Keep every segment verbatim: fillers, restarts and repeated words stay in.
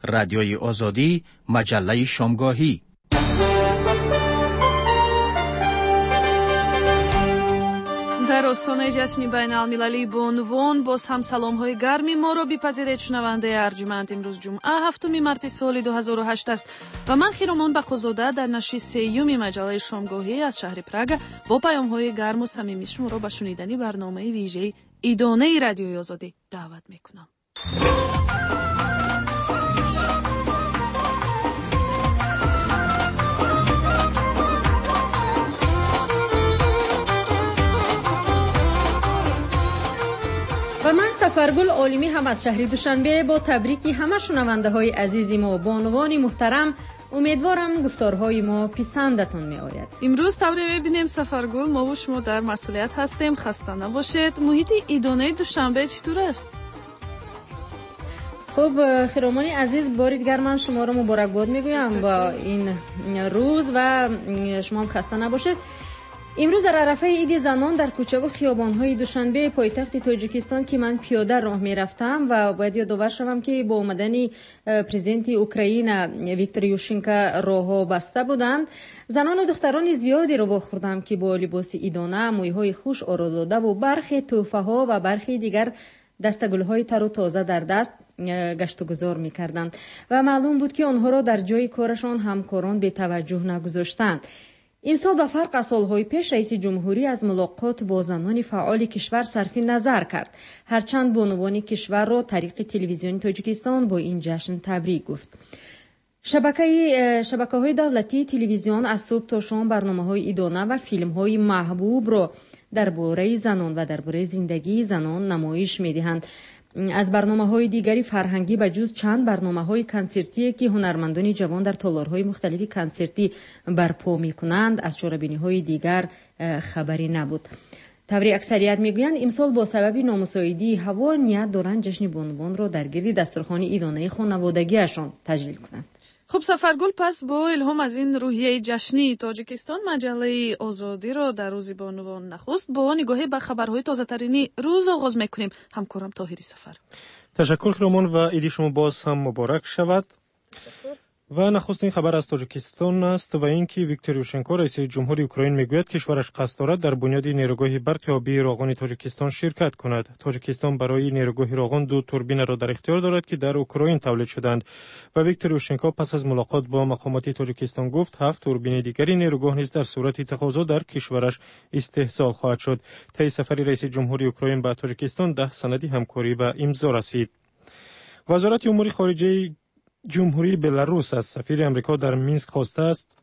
رادیوی آزادی، مجله شامگاهی. در آستانه جشن بین‌المللی بانوان باز هم سلام‌های گرمی ما را بپذیرید شنونده ارجمند. امروز جمعه هفتم مارس سال دو هزار و هشت است و من خیرمان بخوزاده در نشر سیوم مجله شامگاهی از شهر پراگ با پیام‌های گرم و صمیمی شما را به شنیدن برنامه ویژه ایدانه رادیوی آزادی دعوت می‌کنم. و من سفرگل عالمی هم از شهر دوشنبه با تبریکی همه شنونده های عزیز ما بانوان محترم، امیدوارم گفتارهای ما پسندتون می آید. امروز تبریک می‌بینیم سفرگل، ما و شما در مسئولیت هستیم، خسته نباشید. محیط ایدانه دوشنبه چطور است؟ خب خیرامان عزیز، بار دیگر من شما را مبارکباد میگویم با این روز و شما هم خسته نباشید. امروز در عرفه عید زنان در کوچه و خیابان‌های دوشنبه پایتخت تاجیکستان که من پیاده راه می‌رفتم و باید یادآور شوم که با آمدن پرزیدنت اوکراین ویکتور یوشچنکو راه‌ها بسته بودند، زنان و دختران زیادی را واخوردم که با لباس ایدانه، موی‌های خوش آراییده و برخی تحفه‌ها و برخی دیگر دستگل‌های تر و تازه در دست گشت و گذار می‌کردند و معلوم بود که آنها را در جای کارشان همکاران به توجه نگذاشتند. این سال به فرق از سالهای پیش رئیس جمهوری از ملاقات با زنان فعال کشور صرف نظر کرد، هرچند بانوان کشور را طریق تلویزیون تاجیکستان با این جشن تبریک گفت. شبکه شبکه‌های دولتی تلویزیون از صبح تا شام برنامه‌های ایدانه و فیلم‌های محبوب را درباره زنان و درباره زندگی زنان نمایش می‌دهند. از برنامه‌های دیگری فرهنگی به جز چند برنامه‌های کنسرتی که هنرمندان جوان در تالارهای مختلف کنسرتی برپا می‌کنند، از چاره‌بینی‌های دیگر خبری نبود. طوری اکثریت می‌گویند امسال با سبب نامساعدی هوا نیت دارند جشن بانوان را در گرد دسترخوان ایدانه خانوادگیشان تجلیل کنند. خب سفرگل، پس با الهام از این روحیه جشنی تاجیکستان مجله آزادی را در روز بانوان نخست با نگاهی به خبرهای تازه‌ترین روز آغاز می‌کنیم. همکارم طاهری سفر. تشکر خیرامان و عید شما باز هم مبارک شود. و نخستین خبر از تاجیکستان است و اینکه ویکتور یوشچنکو رئیس جمهوری اوکراین میگوید کشورش قصد دارد در بنیاد نیروگاه برق آبی راغون تاجیکستان شرکت کند. تاجیکستان برای نیروگاه راغون دو توربین را در اختیار دارد که در اوکراین تولید شدند و ویکتور یوشچنکو پس از ملاقات با مقامات تاجیکستان گفت هفت توربین دیگری نیروگاه نیز در صورت تقاضا در کشورش استحصال خواهد شد. طی سفر رئیس جمهوری اوکراین به تاجیکستان ده سند همکاری به امضا رسید. وزارت امور خارجه جمهوری بلاروس از سفیر امریکا در مینسک خواسته است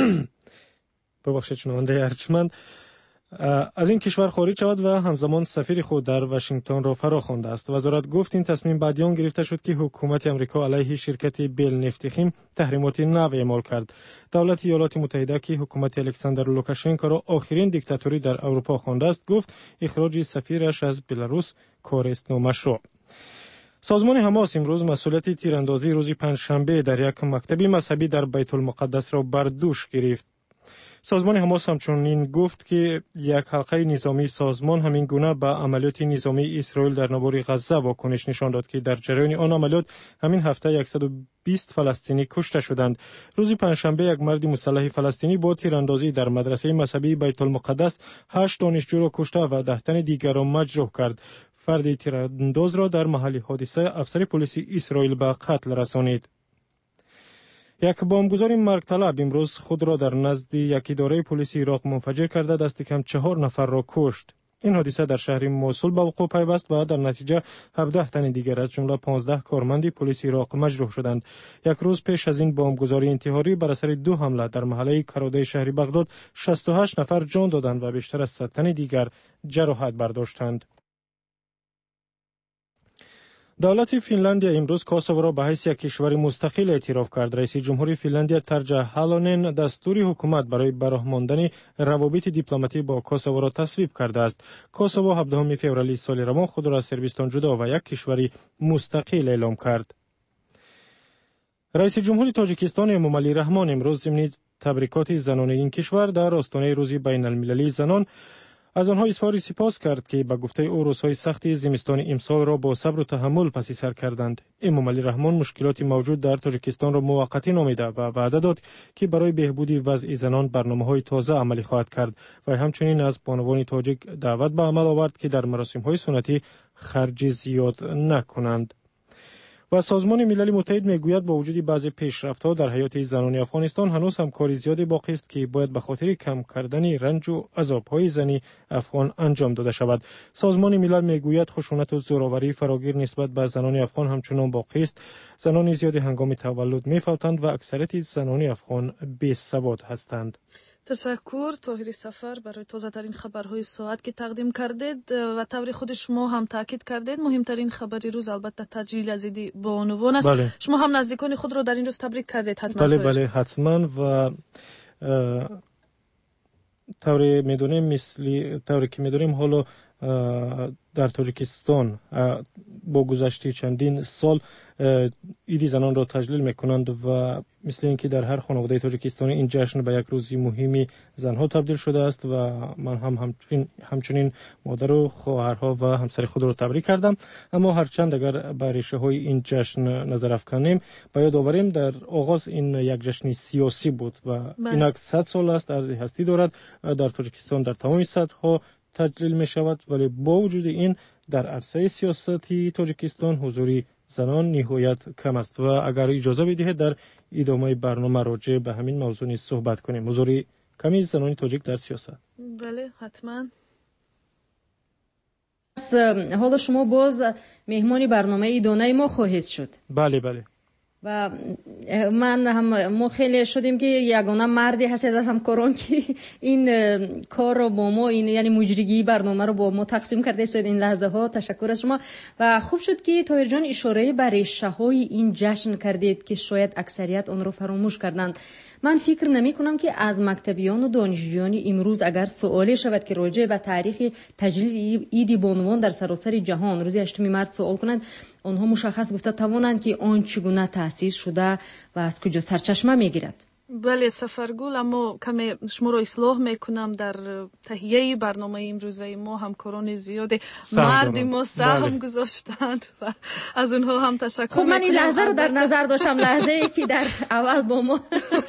ببخشید شنونده ارجمند از این کشور خارج شود و همزمان سفیر خود در واشنگتن را فرا خوانده است. وزارت گفت این تصمیم بعد آن گرفته شد که حکومت امریکا علیه شرکت بیل نفتخیم تحریمات نو اعمال کرد. دولت ایالات متحده که حکومت الکساندر لوکاشنکو را آخرین دیکتاتوری در اروپا خوانده است، گفت اخراج سفیرش از بلاروس کار است نامشروع. سازمان حماس امروز مسئولیت تیراندازی روز پنجشنبه در یک مکتب مذهبی در بیت المقدس را بر دوش گرفت. سازمان حماس همچنین گفت که یک حلقه نظامی سازمان همین گونه به عملیات نظامی اسرائیل در نوار غزه واکنش نشان داد که در جریان آن عملیات همین هفته صد و بیست فلسطینی کشته شدند. روز پنجشنبه یک مرد مسلح فلسطینی با تیراندازی در مدرسه مذهبی بیت المقدس هشت دانشجو را کشته و ده تن دیگر را مجروح کرد. فرد تیرانداز را در محل حادثه افسر پلیس اسرائیل به قتل رسانید. یک بمبگذار مرگ طلب امروز خود را در نزد یک اداره پلیس عراق منفجر کرده دست کم چهار نفر را کشت. این حادثه در شهر موصل به وقوع پیوست و در نتیجه هفده تن دیگر از جمله پانزده کارمند پلیس عراق مجروح شدند. یک روز پیش از این بمبگذاری انتحاری بر اثر دو حمله در محله کراده شهر بغداد شصت و هشت نفر جان دادند و بیشتر از صد تن دیگر جراحت برداشتند. دولت فنلاندیا امروز کوسوو را به حیث یک کشور مستقل اعتراف کرد. رئیس جمهوری فنلاندیا ترجا هالونن دستور حکومت برای برآمدن روابط دیپلماتی با کوسوو را تصویب کرده است. کوسوو هفدهم فوریه سال روان خود را از صربستان جدا و یک کشور مستقل اعلام کرد. رئیس جمهوری تاجیکستان امامعلی رحمان امروز ضمن تبریکات زنان این کشور در آستانه روز بین المللی زنان از آنها اظهار سپاس کرد که به گفته او روزهای سختی زمستان امسال را با صبر و تحمل پس سر کردند. امام علی رحمان مشکلات موجود در تاجیکستان را موقتی نامیده و وعده داد که برای بهبود وضع زنان برنامه‌های تازه عملی خواهد کرد و همچنین از بانوان تاجیک دعوت به عمل آورد که در مراسم‌های سنتی خرج زیاد نکنند. و سازمان ملل متحد میگوید با وجود بعضی پیشرفت‌ها در حیات زنان افغانستان هنوز هم کار زیادی باقی است که باید به خاطر کم کردن رنج و عذاب‌های زنی افغان انجام داده شود. سازمان ملل میگوید خشونت و زورآوری فراگیر نسبت به زنان افغان همچنان باقی است. زنان زیادی هنگام تولد می‌فوتند و اکثریت زنان افغان بی‌سواد هستند. تشکر طاهر سفر برای تازه ترین خبرهای ساعت که تقدیم کردید و طور خود شما هم تاکید کردید مهمترین خبر روز البته تجلیل یزیدی بانوان است. بله. شما هم نزدیکان خود را در این روز تبریک کردید حتما. بله بله حتما و طور میدونیم مثلی طوری که میدونیم حالا در تاجیکستان با گذشته چندین سال عید زنان را تجلیل میکنند و مثل اینکه در هر خانواده تاجیکستانی این جشن به یک روزی مهمی زنها تبدیل شده است و من هم همچنین همچنین مادر و خواهرها و همسر خود را تبریک کردم. اما هرچند اگر به ریشه های این جشن نظر افکنیم باید آوریم در آغاز این یک جشن سیاسی بود و این صد سال است ارزی هستی دارد. در تاجیکستان در تمام سطح‌ها تجلیل می شود ولی با وجود این در عرصه سیاستی تاجیکستان حضوری زنان نهایت کم است و اگر اجازه بدهید در ادامه برنامه راجع به همین موضوع نیز صحبت کنیم. حضور کمی زنان تاجیک در سیاست. بله حتما. حالا شما باز مهمان برنامه ایدانه ما خواهید شد. بله بله. و من هم ما خیلی شدیم که یگانه مردی هستید از همکاران که این کار رو با ما این یعنی مجریگی برنامه رو با ما تقسیم کرده است این لحظه ها. تشکر از شما و خوب شد که طاهر جان اشاره به ریشه های این جشن کردید که شاید اکثریت آن رو فراموش کردند. من فکر نمی کنم که از مکتبیان و دانشجویان امروز اگر سوالی شود که راجع به تاریخ تجلیل عید بانوان در سراسر جهان روز هشتم مارس سوال کنند آنها مشخص گفته توانند که آن چگونه تأسیس شده و از کجا سرچشمه میگیرد. بله سفرگل اما کمی شما رو اصلاح میکنم در تهیه برنامه امروزه ما همکاران زیاد مردی ما سهم بله. گذاشتند و از اونها هم تشکر خب من این لحظه رو در نظر داشتم لحظه ای که در اول با ما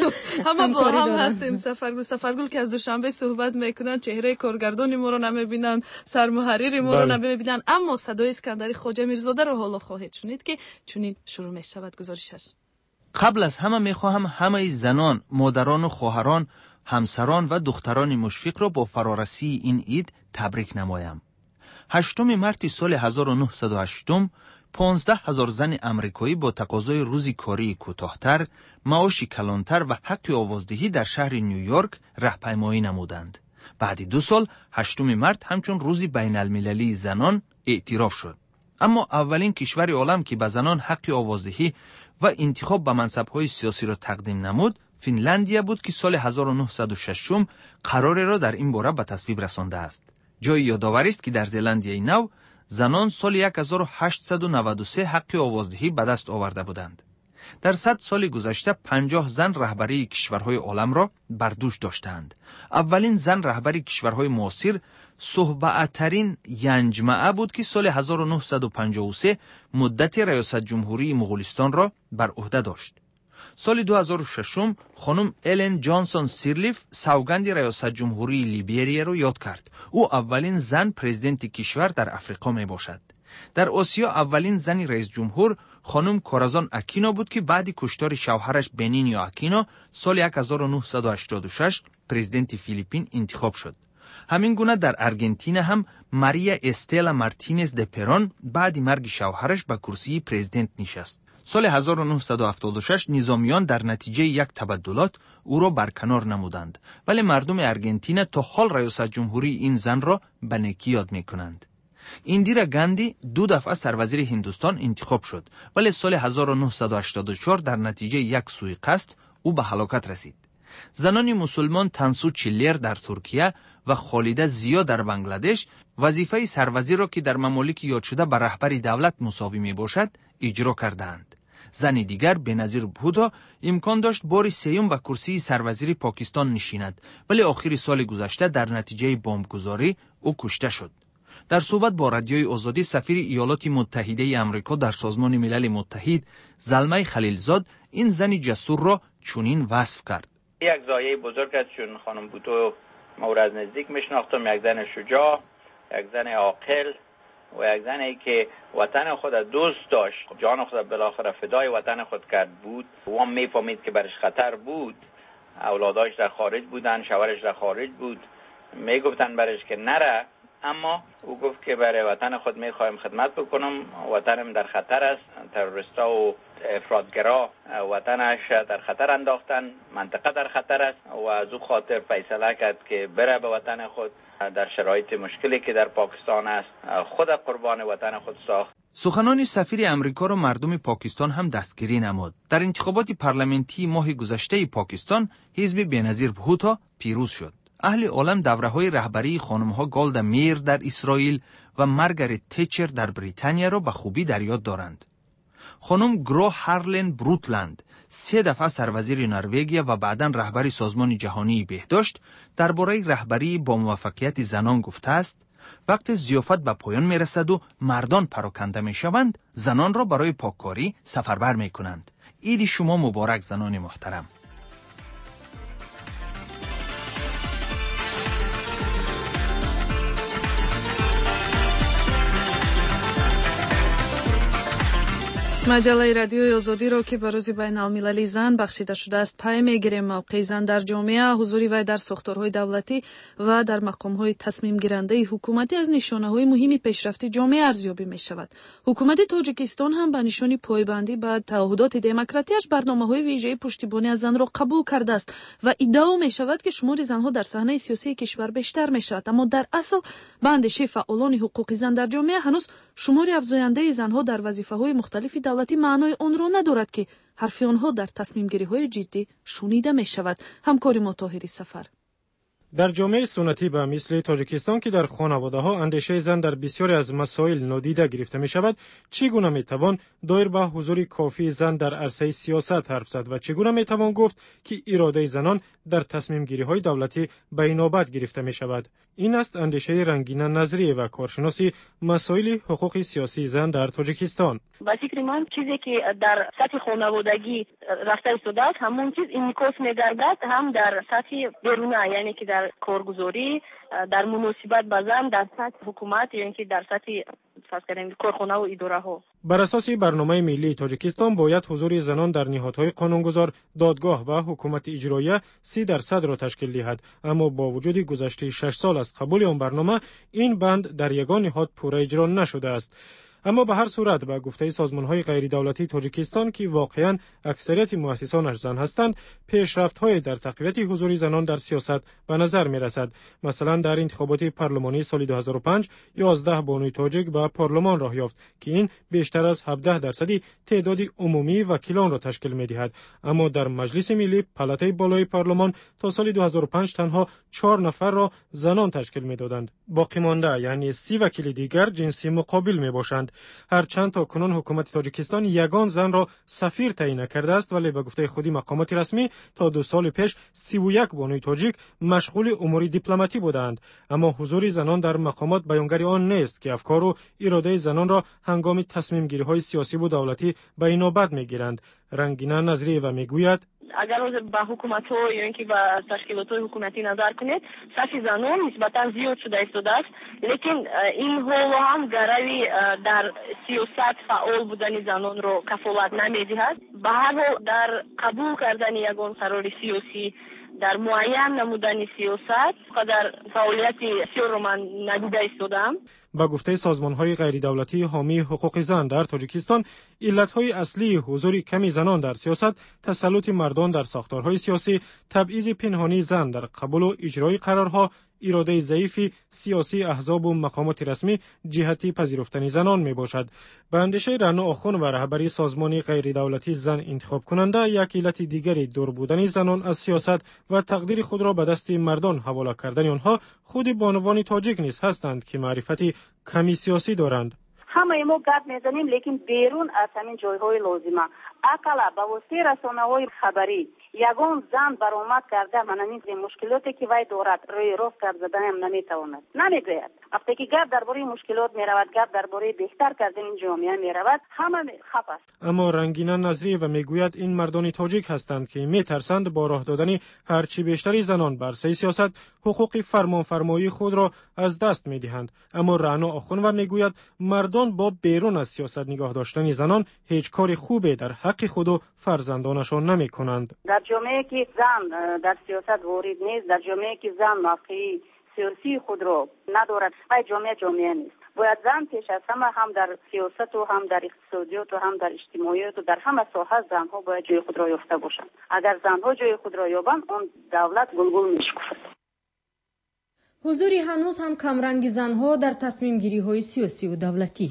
همه با هم هستیم. سفرگل سفرگل که از دوشنبه صحبت میکنن چهره کارگردان ما رو نمیبینن سرمحرر ما رو نمیبینن اما صدای اسکندری خواجه میرزاده رو حالا خواهید شنید که چنین شروع میشود گزارشش. قبل از همه میخواهم همه زنان، مادران و خواهران، همسران و دختران مشفق را با فرارسی این عید تبریک نمایم. هشتم مارس سال هزار و نهصد و هشت پانزده هزار زن امریکایی با تقاضای روزی کاری کوتاه‌تر، معاش کلانتر و حق آوازدهی در شهر نیویورک راهپیمایی نمودند. بعد دو سال هشتم مارس همچون روزی بین المللی زنان اعتراف شد. اما اولین کشور عالم که به زنان حق آوازدهی و انتخاب به منصب‌های سیاسی را تقدیم نمود فنلندیا بود که سال هزار و نهصد و شش قرار را در این باره به تصویب رسانده است. جای یادآوری است که در زلندیای نو زنان سال هزار و هشتصد و نود و سه حق آوازدهی به دست آورده بودند. در صد سال گذشته پنجاه زن رهبری کشورهای عالم را بر دوش داشتند. اولین زن رهبری کشورهای معاصر صحبت‌ترین ینجمعه بود که سال هزار و نهصد و پنجاه و سه مدت ریاست جمهوری مغولستان را بر عهده داشت. سال دو هزار و شش خانم الن جانسون سیرلیف سوگند ریاست جمهوری لیبریا را یاد کرد. او اولین زن پرزیدنت کشور در افریقا می باشد. در آسیا اولین زن رئیس جمهور خانم کورازان اکینو بود که بعد کشتار شوهرش بنینیو اکینو سال هزار و نهصد و هشتاد و شش پرزیدنت فیلیپین انتخاب شد. همین گونه در ارژانتین هم ماریا استلا مارتینز د پرون بعد مرگ شوهرش به کرسی پرزیدنت نشست. سال هزار و نهصد و هفتاد و شش نظامیان در نتیجه یک تبدلات او را برکنار نمودند ولی مردم ارژانتین تا حال ریاست جمهوری این زن را به نیکی یاد میکنند. ایندیرا گاندی دو دفعه سروزیر هندوستان انتخاب شد ولی سال هزار و نهصد و هشتاد و چهار در نتیجه یک سوءقصد او به هلاکت رسید. زنان مسلمان تنسو چیلر در ترکیه و خالده زیا در بنگلادش وظیفه سروزیر را که در ممالک یاد شده به رهبر دولت مساوی می باشد اجرا کردند. زن دیگر بنظیر بهودا امکان داشت بار سیوم به کرسی سروزیر پاکستان نشیند ولی آخر سال گذشته در نتیجه بمبگذاری او کشته شد. در صحبت با رادیوی آزادی سفیر ایالات متحده آمریکا در سازمان ملل متحد زلمه خلیلزاد این زن جسور را چنین وصف کرد. یک زایه بزرگ است، چون خانم بوتو ما از نزدیک میشناختم. یک زن شجاع، یک زن عاقل و یک زنی که وطن خود دوست داشت، جان خود بالاخره فدای وطن خود کرد بود و هم میفهمید که برش خطر بود. اولاداش در خارج بودن، شوهرش در خارج بود، میگفتن برش که نره، اما او گفت که برای وطن خود میخوایم خدمت بکنم، وطنم در خطر است، تروریستا و افراطگرا وطنش در خطر انداختن، منطقه در خطر است و از او خاطر فیصله کرد که بره به وطن خود. در شرایط مشکلی که در پاکستان است خود قربان وطن خود ساخت. سخنان سفیر امریکا را مردم پاکستان هم دستگیری نمود. در انتخابات پارلمانتی ماه گذشته پاکستان حزب بینظیر بهوتا پیروز شد. اهل عالم دوره‌های رهبری خانم‌ها گالدا میر در اسرائیل و مارگارت تچر در بریتانیا را به خوبی در یاد دارند. خانم گرو هارلن بروتلند سه دفعه سروزیر نروژیا و بعداً رهبر سازمان جهانی بهداشت درباره رهبری با موفقیت زنان گفته است: وقتی ضیافت به پایان میرسد و مردان پراکنده میشوند، زنان را برای پاککاری سفربر میکنند. عید شما مبارک زنان محترم. маҷаллаи радиои озодиро ки ба рӯзи байналмилалии зан бахшида шудааст пай мегирем. мавқеи зан дар ҷомеа, ҳузури вай дар сохторҳои давлатӣ ва дар мақомҳои тасмимгирандаи ҳукуматӣ аз нишонаҳои муҳими пешрафти ҷомеа арзёбӣ мешавад. ҳукумати тоҷикистон ҳам ба нишони пойбандӣ ба таъҳудоти демократияш барномаҳои вижеи пуштибонӣ аз занро қабул кардааст ва иддао мешавад ки шумори занҳо дар саҳнаи сиёсии кишвар бештар мешавад. аммо дар асл ба андешаи фаъолони ҳуқуқи зан дар ҷомеа ҳанӯз шумори афзояндаи занҳо дар вазифаҳои мухталифи давлатӣ маънои онро надорад ки ҳарфи онҳо дар тасмимгириҳои ҷиддӣ шунида мешавад. ҳамкори мо тоҳири сафар. در جامعه سنتی به مثل تاجیکستان که در خانواده ها اندیشه زن در بسیاری از مسائل نادیده گرفته می شود، چگونه می توان دایر به حضور کافی زن در عرصه سیاست حرف زد و چگونه می توان گفت که اراده زنان در تصمیم گیری های دولتی به نوبت گرفته می شود؟ این است اندیشه رنگینه نظریه و کارشناسی مسائل حقوق سیاسی زن در تاجیکستان. با فکر من چیزی که در سطح خانوادگی رفته ایستاده است همون چیز انعکاس می‌گردد هم در سطح بیرونه، یعنی که در کارگزاری، در مناسبت با زن در سطح حکومت، یعنی که در سطح کارخانه و اداره ها. بر اساس برنامه ملی تاجیکستان باید حضور زنان در نهادهای قانونگذار، دادگاه و حکومت اجراییه سی درصد را تشکیل دهد، اما با وجود گذشته شش سال از قبول آن برنامه این بند در یگان نهاد پوره اجرا نشده است. اما به هر صورت به گفته سازمان‌های غیر دولتی تاجیکستان که واقعاً اکثریت مؤسسانش زن هستند، پیشرفت‌های در تقویت حضور زنان در سیاست به نظر می‌رسد. مثلا در انتخابات پارلمانی سال دو هزار و پنج یازده بانوی تاجیک به پارلمان راه یافت که این بیشتر از هفده درصدی تعداد عمومی وکیلان را تشکیل می‌دهد. اما در مجلس ملی پلاتای بالای پارلمان تا سال دو هزار و پنج تنها چهار نفر را زنان تشکیل می‌دادند. باقی مانده یعنی سی وکیل دیگر جنسی مقابل می‌باشند. هرچند تا کنون حکومت تاجیکستان یگان زن را سفیر تعیین کرده است، ولی به گفته خودی مقامات رسمی تا دو سال پیش سی و یک بانوی تاجیک مشغول امور دیپلماتی بودند. اما حضور زنان در مقامات بیانگر آن نیست که افکار و اراده زنان را هنگام تصمیم گیری های سیاسی و دولتی به نوبت میگیرند. رنگینه نظریه و میگوید اگر با حکومت ها یا اینکه با تشکیلات های حکومتی نظر کنید، صف زنان نسبتا زیاد شده ایستاده است، لیکن این حال هم گروی در سیاست فعال بودن زنان را کفالت نمیدهد. به هر حال در قبول کردن یگان قرار سیاسی، در معین نمودن سیاست قدر فعالیت سیاسی را من ندیده ایستادم. با گفته سازمان‌های غیر دولتی حامی حقوق زن در تاجیکستان، علت‌های اصلی حضور کمی زنان در سیاست، تسلط مردان در ساختارهای سیاسی، تبعیض پنهانی زن در قبول و اجرای قرارها، اراده ضعیف سیاسی احزاب و مقامات رسمی جهتی پذیرفتن زنان می باشد. به اندیشه رنا آخون و رهبری سازمان غیر دولتی زن انتخاب کننده، یک علت دیگری دور بودن زنان از سیاست و تقدیر خود را به دست مردان حواله کردن آنها خود بانوان تاجیک نیز هستند که معرفت کمی سیاسی دارند. همه ما گپ میزنیم لیکن بیرون از همین جایهای لازمه اقلا با واسطه رسانه‌های خبری یگان زن برآمد کرده من این مشکلاتی که وای دارد روی راست کرد زدن هم نمیتواند نمیگوید. وقتی که گپ درباره مشکلات میرود گپ درباره بهتر کردن این جامعه میرود همه خفه است. اما رنگینا نظری و میگوید این مردان تاجیک هستند که میترسند با راه دادن هرچی بیشتری زنان بر سه سیاست حقوق فرمانفرمایی خود را از دست میدهند. اما رعنا آخونور میگوید مردان با بیرون از سیاست نگاه داشتن زنان هیچ کار خوبی در حق خود و فرزندانشان نمیکنند. در جامعه که زن در سیاست وارد نیست، در جامعه که زن موقعی سیاسی خود را ندارد، این جامعه جامعه نیست. باید زن پیش از همه هم در سیاست و هم در اقتصادیات و هم در اجتماعیات و در همه ساحه زنها باید جای خود را یافته باشند. اگر زنها جای خود را یابند اون دولت گلگل میشکفد. حضوری هنوز هم کمرنگ زنها در تصمیم گیری های سیاسی و دولتی.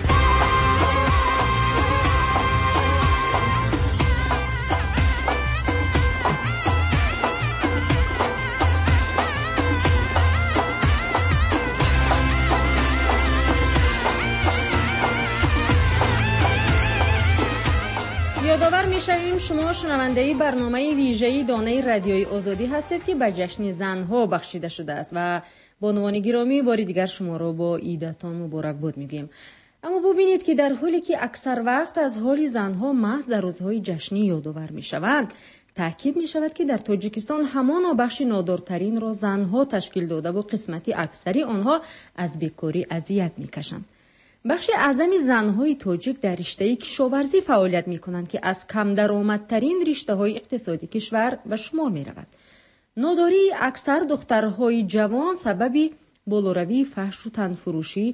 یادآور می‌شویم شما شنونده برنامه ویژه‌ای دانه رادیوی آزادی هستید که به جشن زنها بخشیده شده است و بانوان گرامی باری دیگر شما را با عیدتان مبارک باد میگیم. اما ببینید که در حالی که اکثر وقت از حال زنها محض در روزهای جشنی یادآور می‌شوند، تاکید می‌شود که در تاجیکستان همان بخش نادارترین را زنها تشکیل داده و قسمتی اکثری آنها از بیکاری اذیت می‌کشند. بخش اعظمی زنهای تاجیک در رشته کشاورزی فعالیت می‌کنند که از کم درآمدترین رشته‌های اقتصادی کشور به شمار می‌رود. ناداری اکثر دخترهای جوان سبب بالاروی فحش و تنفروشی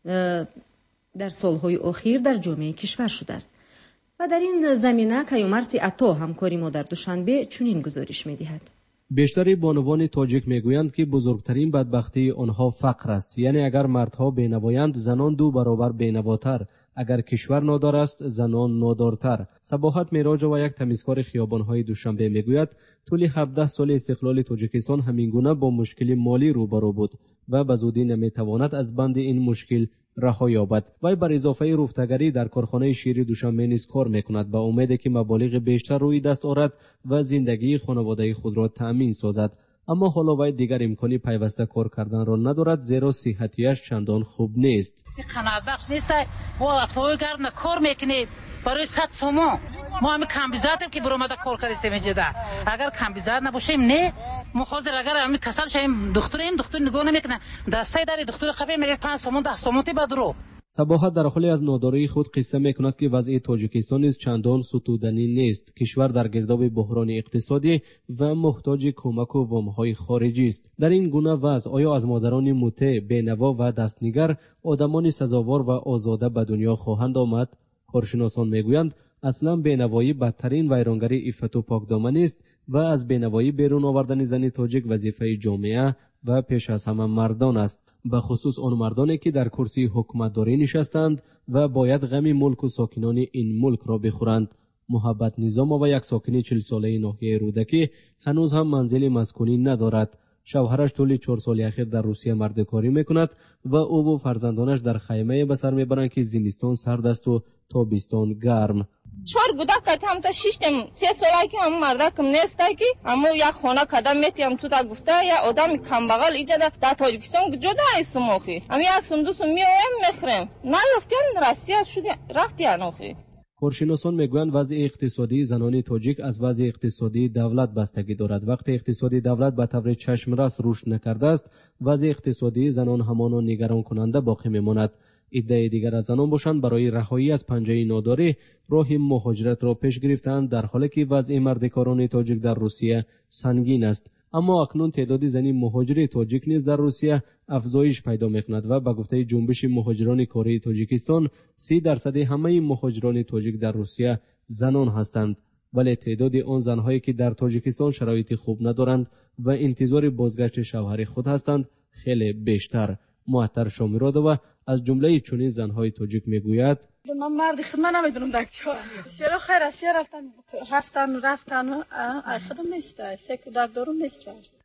در سالهای اخیر در جامعه کشور شده است. و در این زمینه کیومرث عطا همکاری ما در دوشنبه چنین گزارش می‌دهد. بیشتر بانوان تاجیک میگویند که بزرگترین بدبختی آنها فقر است. یعنی اگر مردها بینوایند زنان دو برابر بینواتر، اگر کشور نادار است زنان نادارتر. صباحت میراج و یک تمیزکار خیابان‌های دوشنبه میگوید طول هفده سال استقلال تاجیکستان همینگونه با مشکل مالی روبرو بود و به زودی نمیتواند از بند این مشکل رها یابد. وی بر اضافه رفتگری در کارخانه شیر دوشنبه نیز کار میکند با امید که مبالغ بیشتر روی دست آورد و زندگی خانواده خود را تأمین سازد. اما حالا وی دیگر امکانی پیوسته کار کردن را ندارد زیرا صحتیش چندان خوب نیست. قناعت بخش نیست. ما هفته‌های گرم کار میکنیم برای صد سوم. ما همه کمبیزاتیم که برآمده کار کردیم اینجا. اگر کمبیزات نباشیم نه ما حاضر اگر همین کسل شیم دکتریم دکتر نگاه نمیکنه دسته داری دکتر قبیل میگه پنج سوم ده سوم تی بدرو. صباحت در حالی از ناداری خود قصه میکند که وضع تاجیکستان نیز چندان ستودنی نیست. کشور در گرداب بحران اقتصادی و محتاج کمک و وامهای خارجی است. در این گونه وضع آیا از مادران مطیع، بینوا و دستنگر آدمان سزاوار و آزاده به دنیا خواهند آمد؟ کارشناسان میگویند اصلا بینوایی بدترین ویرانگری عفت و پاکدامنی است و از بینوایی بیرون آوردن زن تاجیک وظیفه جامعه و پیش از همه مردان است، به خصوص آن مردانی که در کرسی حکومتداری نشستند و باید غم ملک و ساکنان این ملک را بخورند. محبت نظام و یک ساکن چهل ساله ناحیه رودکی هنوز هم منزل مسکونی ندارد. شوهرش طول چهار سال اخیر در روسیه مردکاری میکند و او و فرزندانش در خیمه به سر میبرند که زمستان سرد است و تابستان گرم. چهار گودک کتم تا شیشتم سه ساله که هم مردکم نیست که اما یک خانه کدام میتیم تو تا گفته یا آدم کم بغل ایجا در تاجیکستان جدا است مخی اما یک سم دو سم میایم میخریم نه یفتن راستی شده رفتی انوخی. کارشناسان میگویند وضع اقتصادی زنان تاجیک از وضع اقتصادی دولت بستگی دارد. وقتی اقتصادی دولت به طور چشمرس رشد نکرده است وضع اقتصادی زنان همان نگران کننده باقی میماند. عده دیگر از زنان باشند برای رهایی از پنجه ناداری راه مهاجرت را پیش گرفتند در حالی که وضع مردکاران تاجیک در روسیه سنگین است. اما اکنون تعداد زنی مهاجر تاجیک نیز در روسیه افزایش پیدا می‌کند و به گفته جنبش مهاجران کاری تاجیکستان سی درصد همه مهاجران تاجیک در روسیه زنان هستند، ولی تعداد آن زن‌هایی که در تاجیکستان شرایط خوب ندارند و انتظار بازگشت شوهر خود هستند خیلی بیشتر. معطر شامیرادова از جمله چنین زن‌های تاجیک میگوید من مرد خود من نمیدونم دکتر چرا خیر است رفتن هستن رفتن خودم نیست سه کودک دارم نیست.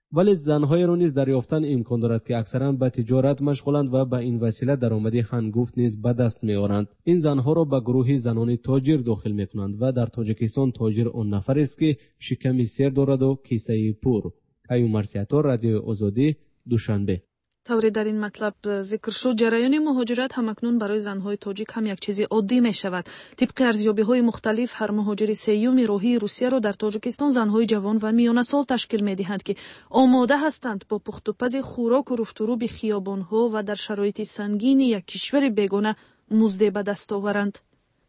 ولی زنهای را نیز دریافتن امکان دارد که اکثرا به تجارت مشغولند و به این وسیله درآمدی هنگفت نیز به دست می‌آورند. این زنها را به گروه زنان تاجر داخل می‌کنند و در تاجیکستان تاجر آن نفر است که شکم سیر دارد و کیسه پور. ایوب مرسیاتور، رادیو آزادی، دوشنبه. طوری در این مطلب ذکر شد، جریان مهاجرت همکنون برای زنهای تاجیک هم یک چیزی عادی می شود. طبق ارزیابی‌های مختلف، هر مهاجر سیوم راهی روسیه را در تاجیکستان زنهای جوان و میانه سال تشکیل می دهند که آماده هستند با پخت و پز خوراک و رفت و رو به خیابان‌ها و در شرایط سنگین یک کشور بیگانه مزد به دست آورند.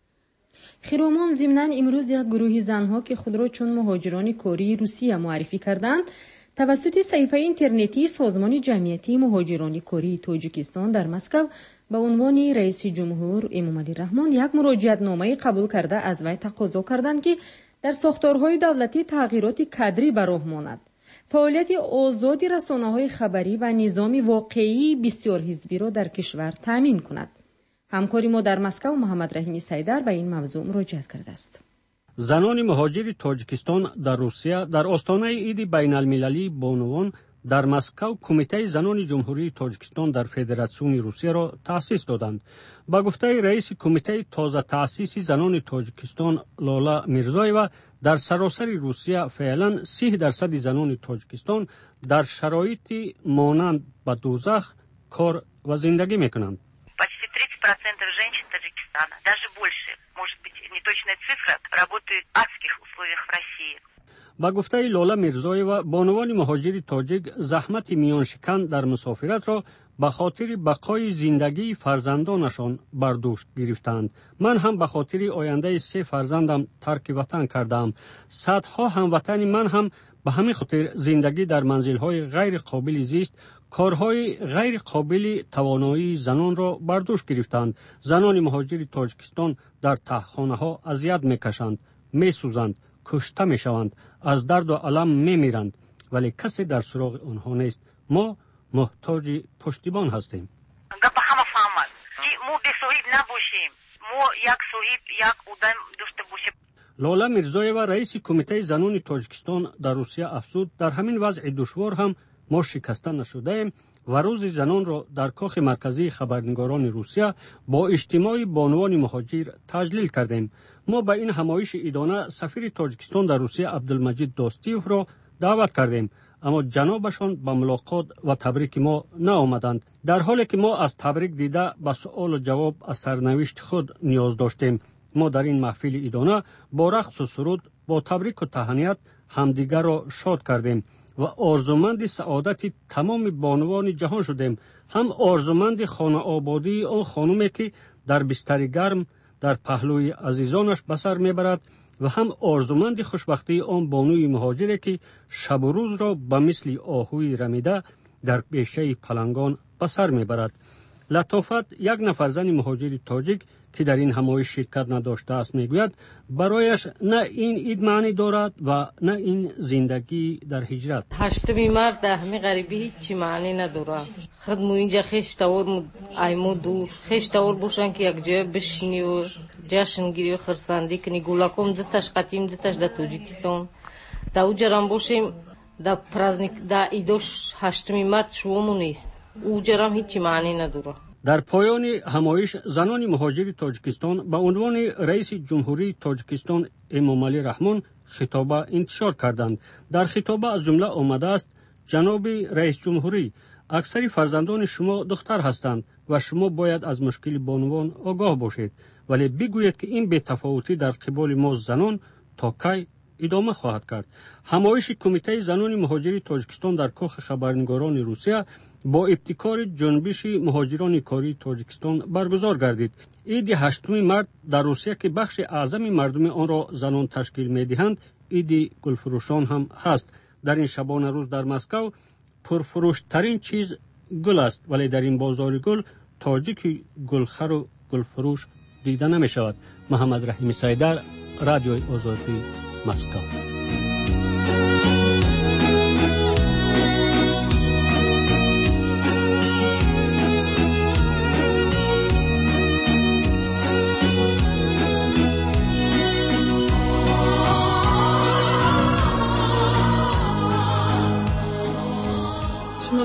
خیرومان ضمناً امروز یک گروه زنها که خود را چون مهاجران کاری روسیه معرفی کردند، توسط صفحه اینترنتی سازمان جمعیتی مهاجران کاری تاجیکستان در مسکو به عنوان رئیس جمهور امامعلی رحمان یک مراجعت نامه قبول کرده از وی تقاضا کردند که در ساختارهای دولتی تغییرات کادری به راه ماند، فعالیت آزاد رسانه‌های خبری و نظام واقعی بسیار حزبی را در کشور تامین کند. همکاری ما در مسکو محمد رحیمی سیدر به این موضوع مراجعت کرده است. زنان مهاجر تاجیکستان در روسیه در آستانه عید بین المللی بانوان در مسکو کمیته زنان جمهوری تاجیکستان در فدراسیون روسیه را تأسیس دادند. با گفته رئیس کمیته تازه تأسیس زنان تاجیکستان لالا میرزایوا، در سراسر روسیه فعلا سی درصد زنان تاجیکستان در شرایط مانند به دوزخ کار و زندگی میکنند. Почти тридцать процентов женщин Таджикистана, даже больше, может быть, неточная цифра, работают в адских условиях в России. با گفته لاله میرزایوا، بانوان مهاجر تاجیک زحمت میان شکن در مسافرت را به خاطر بقای زندگی فرزندانشان بر دوش گرفتند. من هم به خاطر آینده سه فرزندم ترک وطن کردم. صدها هموطن من هم به همین خاطر زندگی در منزل‌های غیر قابل زیست، کارهای غیر قابل توانایی زنان را بر دوش گرفتند. زنان مهاجر تاجیکستان در تهخانه‌ها اذیت می‌کشند، می‌سوزند، کشته می‌شوند، از درد و الم می‌میرند، ولی کسی در سراغ آنها نیست. ما محتاج پشتیبان هستیم. به همه فهمد که ما بی‌سوید نباشیم، ما یک سوید یک اودم داشته باشیم. لاله میرزایوا رئیس کمیته زنان تاجیکستان در روسیه افزود در همین وضع دشوار هم ما شکسته نشده ایم و روز زنان را در کاخ مرکزی خبرنگاران روسیه با اجتماع بانوان مهاجر تجلیل کردیم. ما به این همایش ایدانه سفیر تاجیکستان در روسیه عبدالمجید داستیوف را دعوت کردیم، اما جنابشان به ملاقات و تبریک ما نآمدند، در حالی که ما از تبریک دیده به سؤال و جواب از سرنوشت خود نیاز داشتیم. ما در این محفل ایدانه با رقص و سرود با تبریک و تهنیت همدیگر را شاد کردیم و آرزومند سعادت تمام بانوان جهان شدیم. هم آرزومند خانه آبادی آن خانومی که در بستر گرم در پهلوی عزیزانش به سر میبرد و هم آرزومند خوشبختی آن بانوی مهاجری که شب و روز را به مثل آهوی رمیده در بیشه پلنگان به سر میبرد. لطافت یک نفر زن مهاجر تاجیک که در این همایش شرکت نداشته است میگوید برایش نه این عید معنی دارد و نه این زندگی در هجرت. هشتمی مرد دهمی غریبی هیچی معنی نداره. خود مو اینجا خشتاور ایمو دور خشتاور باشن که یک جای بشینی و جشن گیری و خرسندی کنی. گولاکم دتش قدیم دتش در تاجیکستان دا اوجرم باشیم دا پرازنیک دا ایدوش هشتمی مرد شومو نیست. اوجرم هیچی معنی نداره. در پایان همایش زنان مهاجر تاجیکستان به عنوان رئیس جمهوری تاجیکستان امامعلی رحمان خطابه انتشار کردند. در خطابه از جمله آمده است: جناب رئیس جمهوری، اکثر فرزندان شما دختر هستند و شما باید از مشکل بانوان آگاه باشید، ولی بگویید که این بی‌تفاوتی در قبال ما زنان تا کی ادامه خواهد کرد. همایش کمیته زنان مهاجر تاجیکستان در کاخ خبرنگاران روسیه با ابتکار جنبش مهاجران کاری تاجیکستان برگزار گردید. عید هشتم مارس در روسیه که بخش اعظم مردم آن را زنان تشکیل می‌دهند، عید گلفروشان هم هست. در این شبانه روز در مسکو پرفروشترین چیز گل است، ولی در این بازار گل تاجیک گلخر و گلفروش دیده نمی شود. محمد رحیمی سیدر، رادیوی آزادی، مسکو.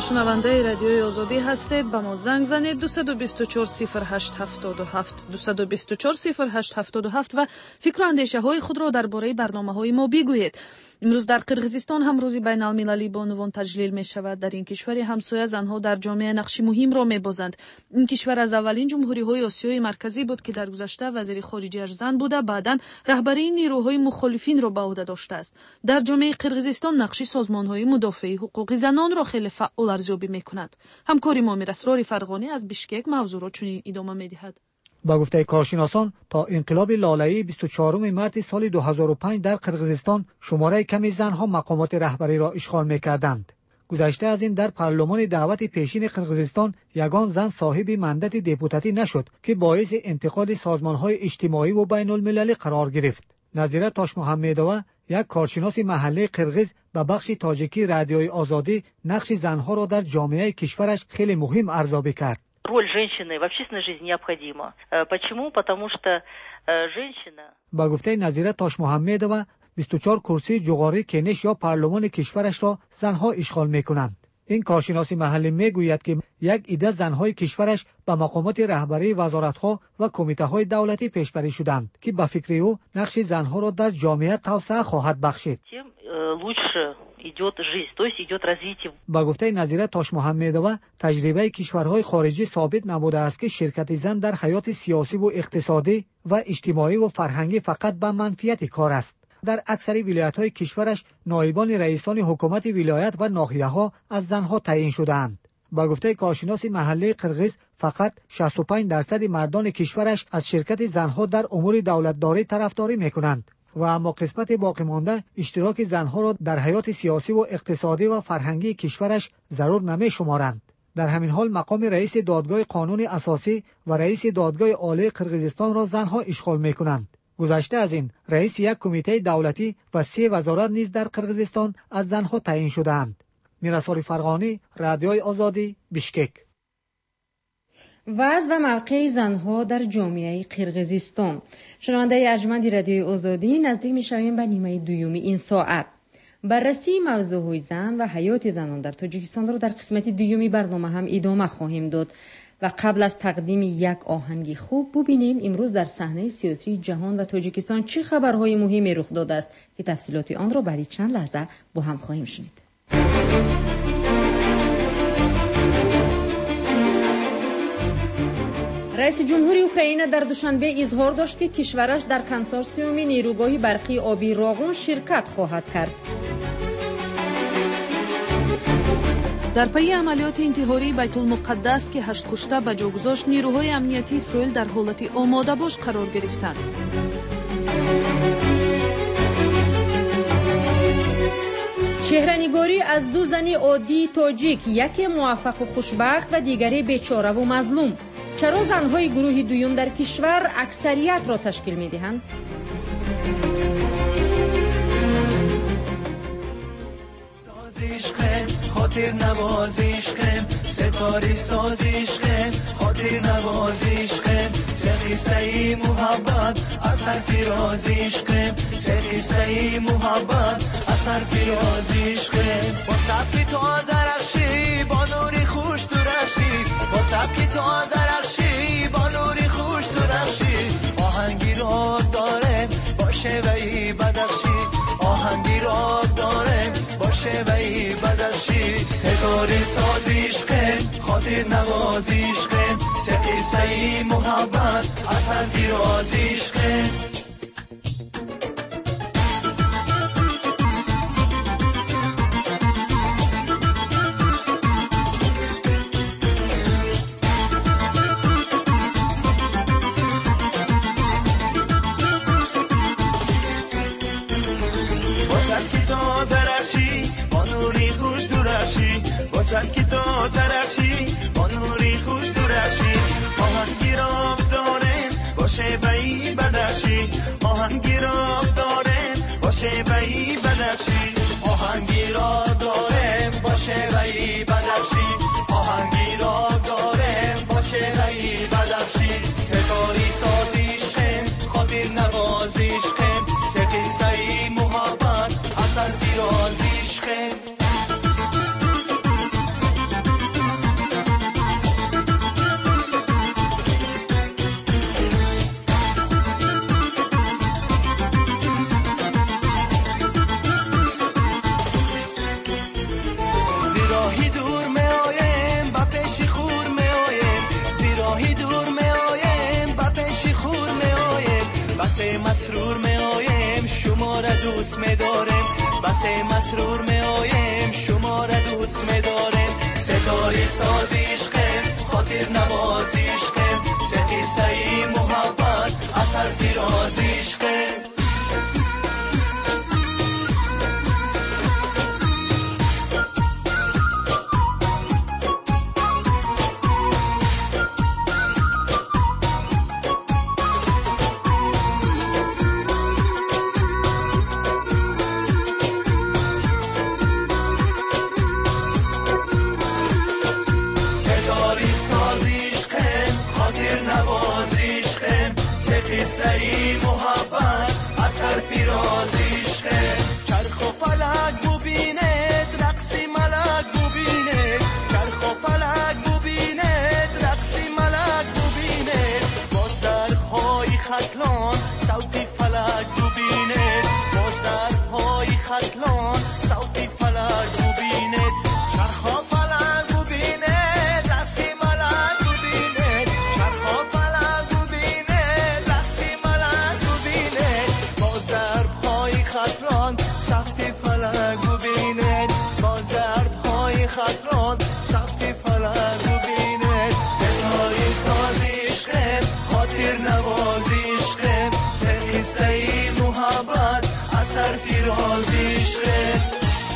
شنونده رادیوی آزادی هستید. با ما زنگ زنید دو دو چهار صفر هشت هفت هفت دو دو چهار صفر هشت هفت هفت و فکر و اندیشه های خود را درباره برنامه های ما بگویید. امروز در قرقیزستان هم روزی بین المللی بانوان تجلیل می شود. در این کشور همسایه زنها در جامعه نقشی مهم را می بازند. این کشور از اولین جمهوری های آسیای مرکزی بود که در گذشته وزیر خارجه زن بوده، بعداً رهبری نیروهای مخالفین را به عهده داشته است. در جامعه قرقیزستان نقشی سازمان های مدافع حقوق زنان را خیلی فعال ارزیابی می کند. همکاری ما اسرار فرغانی از بیشکک موضوع را چنین ادامه می دهد. با گفته کارشناسان تا انقلاب لاله‌ای بیست و چهارم مارس سال دو هزار و پنج در قرقیزستان شماره کمی زنها مقامات رهبری را اشغال می‌کردند. گذشته از این در پارلمان دعوت پیشین قرقیزستان یگان زن صاحب مندت دپوتاتی نشد که باعث انتقاد سازمان‌های اجتماعی و بین‌المللی قرار گرفت. نظیره تاش محمدووا یک کارشناس محلی قرقیز به بخش تاجیکی رادیوی آزادی نقش زنها را در جامعه کشورش خیلی مهم ارزیابی کرد. Роль женщины в общественной жизни необходима. Почему? Потому что женщина... با گفته نظیره تاش محمدووا بیست و چهار کرسی جغاری کنش یا پارلمان کشورش را زنها اشغال میکنند. این کارشناس محلی میگوید که یک عده زنهای کشورش به مقامات رهبری وزارتها و کمیته های دولتی پیشبری شدند که به فکر او نقش زنها را در جامعه توسعه خواهد بخشید. идет жизнь, то есть идет развитие. با گفته نظیره تاش محمدووا تجربه کشورهای خارجی ثابت نموده است که شرکت زن در حیات سیاسی و اقتصادی و اجتماعی و فرهنگی فقط به منفعت کار است. در اکثر ولایت‌های کشورش نایبان رئیسان حکومت ولایت و ناحیه‌ها از زنها تعیین شده‌اند. با گفته کارشناس محلی قرقیز فقط شصت و پنج درصد مردان کشورش از شرکت زنها در امور دولتداری طرفداری می‌کنند و اما قسمت باقی مانده اشتراک زنها را در حیات سیاسی و اقتصادی و فرهنگی کشورش ضرور نمی‌شمارند. در همین حال مقام رئیس دادگاه قانون اساسی و رئیس دادگاه عالی قرقیزستان را زنها اشغال می‌کنند. گذشته از این رئیس یک کمیته دولتی و سه وزارت نیز در قرقیزستان از زنها تعیین شده‌اند. میرسال فرغانی، رادیوی آزادی، بیشکک. وضع و موقع زنها در جامعه قرقیزستان. شنونده ارجمند رادیوی آزادی، نزدیک می‌شویم به نیمه دوم این ساعت. بررسی موضوعهای زن و حیات زنان در تاجیکستان را در قسمت دومی برنامه هم ادامه خواهیم داد. و قبل از تقدیم یک آهنگ خوب ببینیم امروز در صحنه سیاسی جهان و تاجیکستان چه خبرهای مهمی رخ داده است که تفصیلات آن را برای چند لحظه با هم خواهیم شنید. رئیس جمهوری اوکراین در دوشنبه اظهار داشت که کشورش در کنسورسیوم نیروگاه برقی آبی راغون شرکت خواهد کرد. در پی عملیات انتحاری بیت المقدس که هشت کشته به جا گذاشت، نیروهای امنیتی اسرائیل در حالت آماده باش قرار گرفتند. چهره‌نگاری از دو زن عادی تاجیک، یکی موفق و خوشبخت و دیگری بیچاره و مظلوم. چرا زنهای گروه دوم در کشور اکثریت را تشکیل می‌دهند؟ خاطر نوازیش خم ستاری سازیش خم خاطر نوازیش خم سقی سعی محبت اثر پیرازیش خم سقی سعی محبت اثر پیرازیش خم با سبکی تو آزرخشی با نوری خوش تو رخشی با سبکی تو آزرخشی با نوری خوش تو رخشی آهنگی را داره باشه وی بدخشی آهنگی را داره باشه وی بدخشی ستاره سازیش خم خاطر نوازیش خم سقی سعی محبت اثر پیرازیش خم واسد کی تو زرخشی با نوری خوش تو رخشی آهنگی را داره باشه بایی بدخشی آهنگی را داره باشه بایی بدخشی آهنگی را داره باشه بایی بدخشی آهنگی را داره باشه بایی بدخشی ستاری سازیش خم خاطر نوازیش خم سقی سعی محبت اثر پیرازیش خم دوست می‌داریم بس مسرور می‌آییم شما را دوست می‌داریم ستاره ساز عشقیم خاطر نواز عشقیم سه قصه محبت اثر فراز عشقیم قصه محبت اثر فراز عشقه چرخ و فلک ببینید رقص ملک ببینید چرخ و فلک ببینید رقص ملک ببینید با سرهای خطلان صوت فلک ببینید با سرهای خطلان صوت فلک ببینید چرخ و فلک ببینید رقص ملک ببینید چرخ و فلک ببینید رقص ملک ببینید با ضرب‌های خطران سخت فلک ببینید با ضرب‌های خطران سخت فلک ببینید ستاره ساز عشقیم خاطر نواز عشقیم سه قصه محبت اثر فراز عشقیم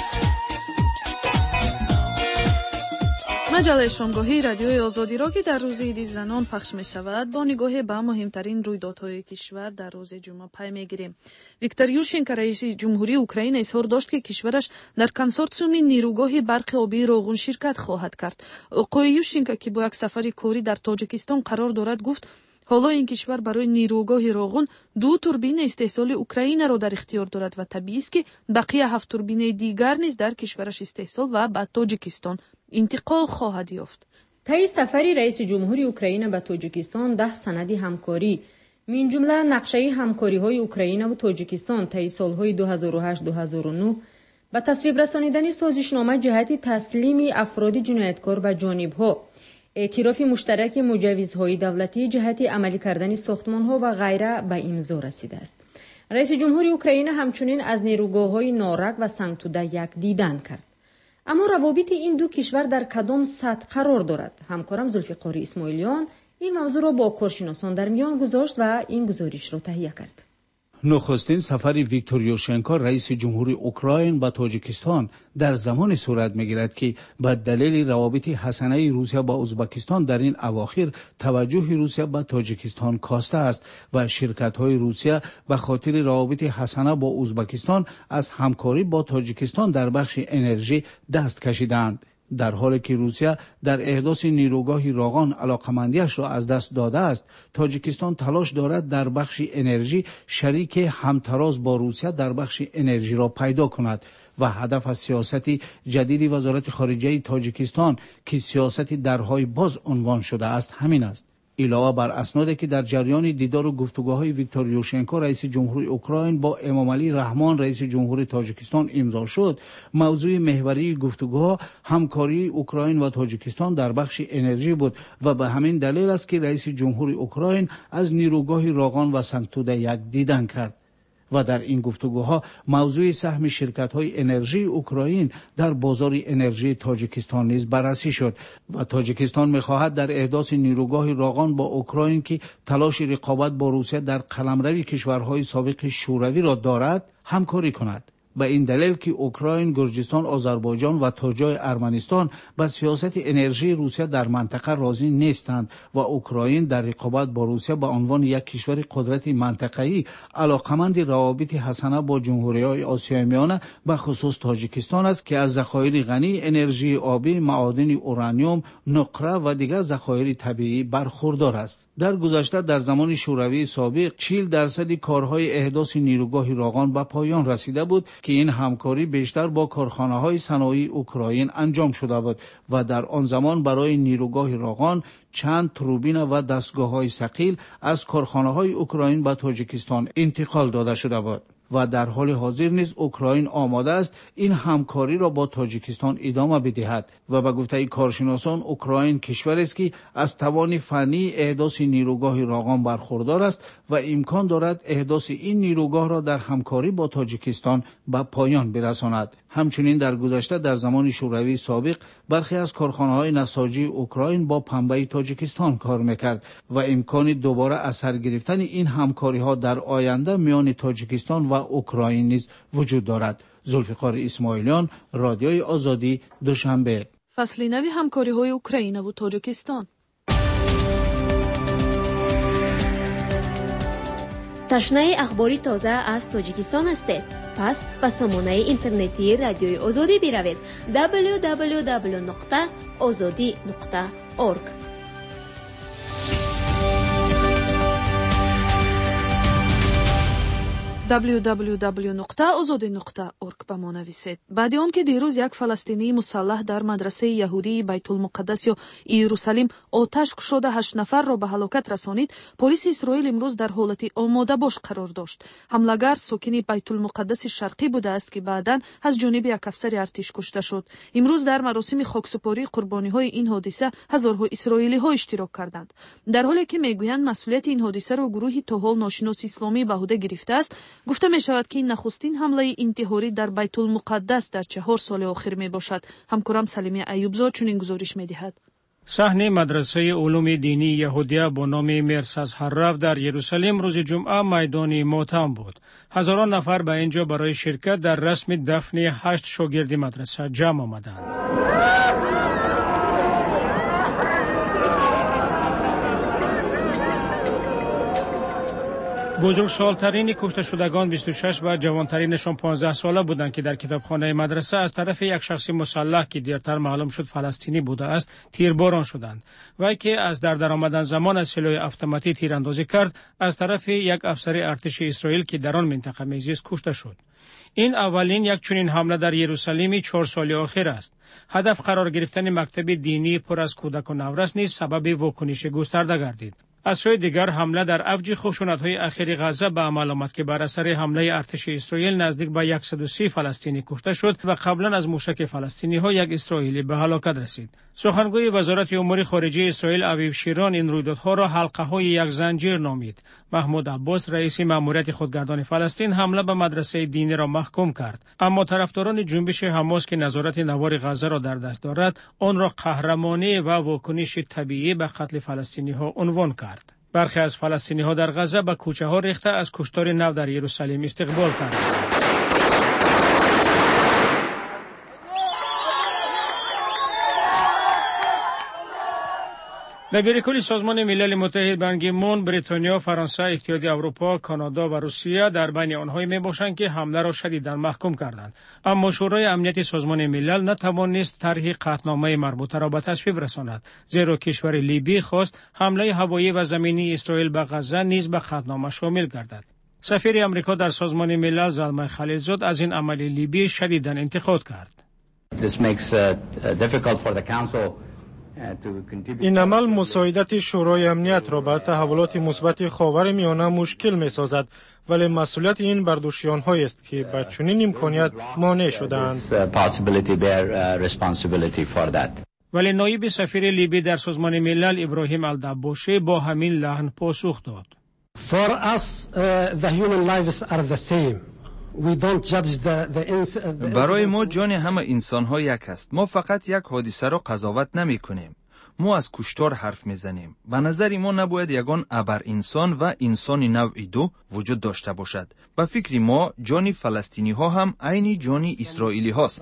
маҷалаи шомгоҳии радиои озодиро ки дар рӯзи иди занон пахш мешавад бо нигоҳе ба муҳимтарин рӯйдодҳои кишвар дар рӯзи ҷумъа пай мегирем. Виктор Ющенко раиси ҷумҳурии Украина изҳор дошт ки кишвараш дар консорсиуми нирӯгоҳи барқи обии Роғун ширкат хоҳад кард. Оқои Ющенко ки бо як сафари корӣ дар Тоҷикистон қарор дорад гуфт ҳоло ин кишвар барои нирӯгоҳи Роғун ду турбина истеҳсоли Украинаро дар ихтиёр дорад ва табиист ки бақия ҳафт турбинаи дигар низ дар кишвараш истеҳсол ва ба Тоҷикистон интиқол хоҳад ёфт. таи сафари раиси ҷумҳури Украина ба Тоҷикистон даҳ санади ҳамкорӣ мин ҷумла нақшаи ҳамкориҳои Украинаву Тоҷикистон таи солҳои ду ҳазору ҳашт ду ҳазору нӯҳ ба тасвиб расонидани созишнома ҷиҳати таслими афроди ҷинояткор ба ҷонибҳо, эътирофи муштараки муҷаввизҳои давлатӣ ҷиҳати амалӣ кардани сохтмонҳо ва ғайра ба имзо расидааст. раиси ҷумҳури Украина ҳамчунин аз нерӯгоҳҳои Норак ва Сангтуда як дидан кард. аммо равобити ин ду кишвар дар кадом сатҳ қарор дорад? ҳамкорам Зулфиқори Исмоилиён ин мавзӯъро бо коршиносон дар миён гузошт ва ин гузоришро таҳия кард. نخستین سفر ویکتور یوشنکو رئیس جمهوری اوکراین به تاجیکستان در زمانی صورت میگیرد که به دلیل روابط حسنه روسیه با ازبکستان در این اواخر توجه روسیه به تاجیکستان کاسته است و شرکت‌های روسیه به خاطر روابط حسنه با ازبکستان از همکاری با تاجیکستان در بخش انرژی دست کشیدند. در حالی که روسیه در احداث نیروگاه راغان علاقمندیش را از دست داده است، تاجیکستان تلاش دارد در بخش انرژی شریک همتراز با روسیه در بخش انرژی را پیدا کند و هدف از سیاست جدید وزارت خارجه تاجیکستان که سیاست درهای باز عنوان شده است همین است. علاوه بر اسنادی که در جریان دیدار و گفتگوهای ویکتور یوشنکو رئیس جمهوری اوکراین با امامعلی رحمان رئیس جمهوری تاجیکستان امضا شد، موضوع محوری گفتگوها همکاری اوکراین و تاجیکستان در بخش انرژی بود و به همین دلیل است که رئیس جمهوری اوکراین از نیروگاه راغان و سنگتوده یک دیدن کرد. و در این گفتگوها موضوع سهم شرکت‌های انرژی اوکراین در بازار انرژی تاجیکستان نیز بررسی شد و تاجیکستان می‌خواهد در احداث نیروگاه راغان با اوکراین که تلاش رقابت با روسیه در قلمرو کشورهای سابق شوروی را دارد همکاری کند. به این دلیل که اوکراین، گرجستان، آذربایجان و تا جای ارمنستان به سیاست انرژی روسیه در منطقه راضی نیستند و اوکراین در رقابت با روسیه به عنوان یک کشور قدرت منطقه‌ای علاقمند روابط حسنه با جمهوری‌های آسیای میانه به خصوص تاجیکستان است که از ذخایر غنی انرژی آبی، معادن اورانیوم، نقره و دیگر ذخایر طبیعی برخوردار است. در گذشته در زمان شوروی سابق چهل درصد کارهای احداث نیروگاه راغان به پایان رسیده بود که این همکاری بیشتر با کارخانه‌های صنایع اوکراین انجام شده بود و در آن زمان برای نیروگاه راغان چند توربین و دستگاه‌های ثقیل از کارخانه‌های اوکراین به تاجیکستان انتقال داده شده بود. و در حال حاضر نیز اوکراین آماده است این همکاری را با تاجیکستان ادامه بدهد و به گفته کارشناسان اوکراین کشوری است که از توان فنی احداث نیروگاه راغان برخوردار است و امکان دارد احداث این نیروگاه را در همکاری با تاجیکستان به پایان برساند. همچنین در گذشته در زمان شوروی سابق برخی از کارخانه‌های نساجی اوکراین با پنبه تاجیکستان کار می‌کرد و امکان دوباره اثر گرفتن این همکاری‌ها در آینده میان تاجیکستان و اوکراین نیز وجود دارد. ذوالفقار اسماعیلیان، رادیوی آزادی، دوشنبه. فصل نوی همکاری‌های اوکراین و تاجیکستان. تشنه اخباری تازه از تاجیکستان هستید؟ پس به سامانه اینترنتی رادیوی آزادی بروید دبلیو دبلیو دبلیو دات azadi دات org. دبلیو دبلیو دبلیو دات azadi دات org ба мо нависед. баъди он ки дирӯз як фаластинии мусаллаҳ дар мадрасаи яҳудии байтулмуқаддас ё иерусалим оташ кушода ҳашт нафарро ба ҳалокат расонид, полиси исроил имрӯз дар ҳолати омодабош қарор дошт. ҳамлагар сокини байтулмуқаддаси шарқӣ будааст ки баъдан аз ҷониби як афсари артиш кушта шуд. имрӯз дар маросими хоксупории қурбониҳои ин ҳодиса ҳазорҳо исроилиҳо иштирок карданд. дар ҳоле ки мегӯянд масъулияти ин ҳодисаро гурӯҳи то ҳол ношиноси исломӣ ба ӯҳда гирифтааст, гуфта мешавад ки нахустин ҳамлаи интиҳорӣ дар байтулмуқаддас дар чаҳор соли охир мебошад. ҳамкорам Салимия Айюбзод чунин гузориш медиҳад. صحنه مدرسه علوم دینی یهودیه با نام مرسز حرف در یروشلیم روز جمعه میدان ماتم بود. هزاران نفر به اینجا برای شرکت در رسم دفن هشت شاگرد مدرسه جمع آمدند. بزرگسالترین کشته شدگان بیست و شش و جوانترینشان پانزده ساله بودند که در کتابخانه مدرسه از طرف یک شخص مسلح که دیرتر معلوم شد فلسطینی بوده است تیرباران شدند. وی که از در درآمدن زمان از سلاح اتوماتیک تیراندازی کرد از طرف یک افسر ارتش اسرائیل که در آن منطقه میزیست کشته شد. این اولین یک چنین حمله در یروشلیم چهار سال اخیر است. هدف قرار گرفتن مکتب دینی پر از کودک و نورس نیز سبب واکنش گسترده گردید. از سوی دیگر حمله در اوج خشونت‌های اخیر غزه به عمل آمد که بر اثر حمله ارتش اسرائیل نزدیک به صد و سی فلسطینی کشته شد و قبلا از موشک فلسطینی‌ها یک اسرائیلی به هلاکت رسید. سخنگوی وزارت امور خارجه اسرائیل اویو شیران این رویدادها را حلقه‌های یک زنجیر نامید. محمود عباس رئیس مأموریت خودگردان فلسطین حمله به مدرسه دینی را محکوم کرد، اما طرفداران جنبش حماس که نظارت نوار غزه را در دست دارد آن را قهرمانی و واکنش طبیعی به قتل فلسطینی‌ها عنوان کرد. برخی از فلسطینی‌ها در غزه به کوچه‌ها ریخته از کشتار نو در یروشلیم استقبال کردند. دبیر کل سازمان ملل متحد بان کی مون، بریتانیا، فرانسه، اتحادیه اروپا، کانادا و روسیه در بین آنهایی میباشند که حمله را شدیداً محکوم کردند. اما شورای امنیت سازمان ملل نتوانست طرح قطعنامه مربوطه را به تصویب رساند، زیرا کشور لیبی خواست حمله هوایی و زمینی اسرائیل به غزه نیز به قطعنامه شامل گردد. سفیر آمریکا در سازمان ملل زلمه خلیلزاد از این عمل لیبی شدیداً انتقاد کرد. This makes uh, difficult for the council. این عمل مساعدت شورای امنیت را بر تحولات مثبت خاورمیانه مشکل می سازد، ولی مسئولیت این بر دوشیان‌هایی است که با چنین امکانیت مانع شدند. ولی نایب سفیر لیبی در سازمان ملل ابراهیم الدبوشی با همین لحن پاسخ داد. For us, uh, the human lives are the same. برای ما جان همه انسان‌ها یک است. ما فقط یک حادثه را قضاوت نمی‌کنیم. ما از کشتار حرف می‌زنیم. به نظر ما نباید یگان ابر انسان و انسان نوع دو وجود داشته باشد. به فکر ما جان فلسطینی‌ها هم عین جان اسرائیلی هاست.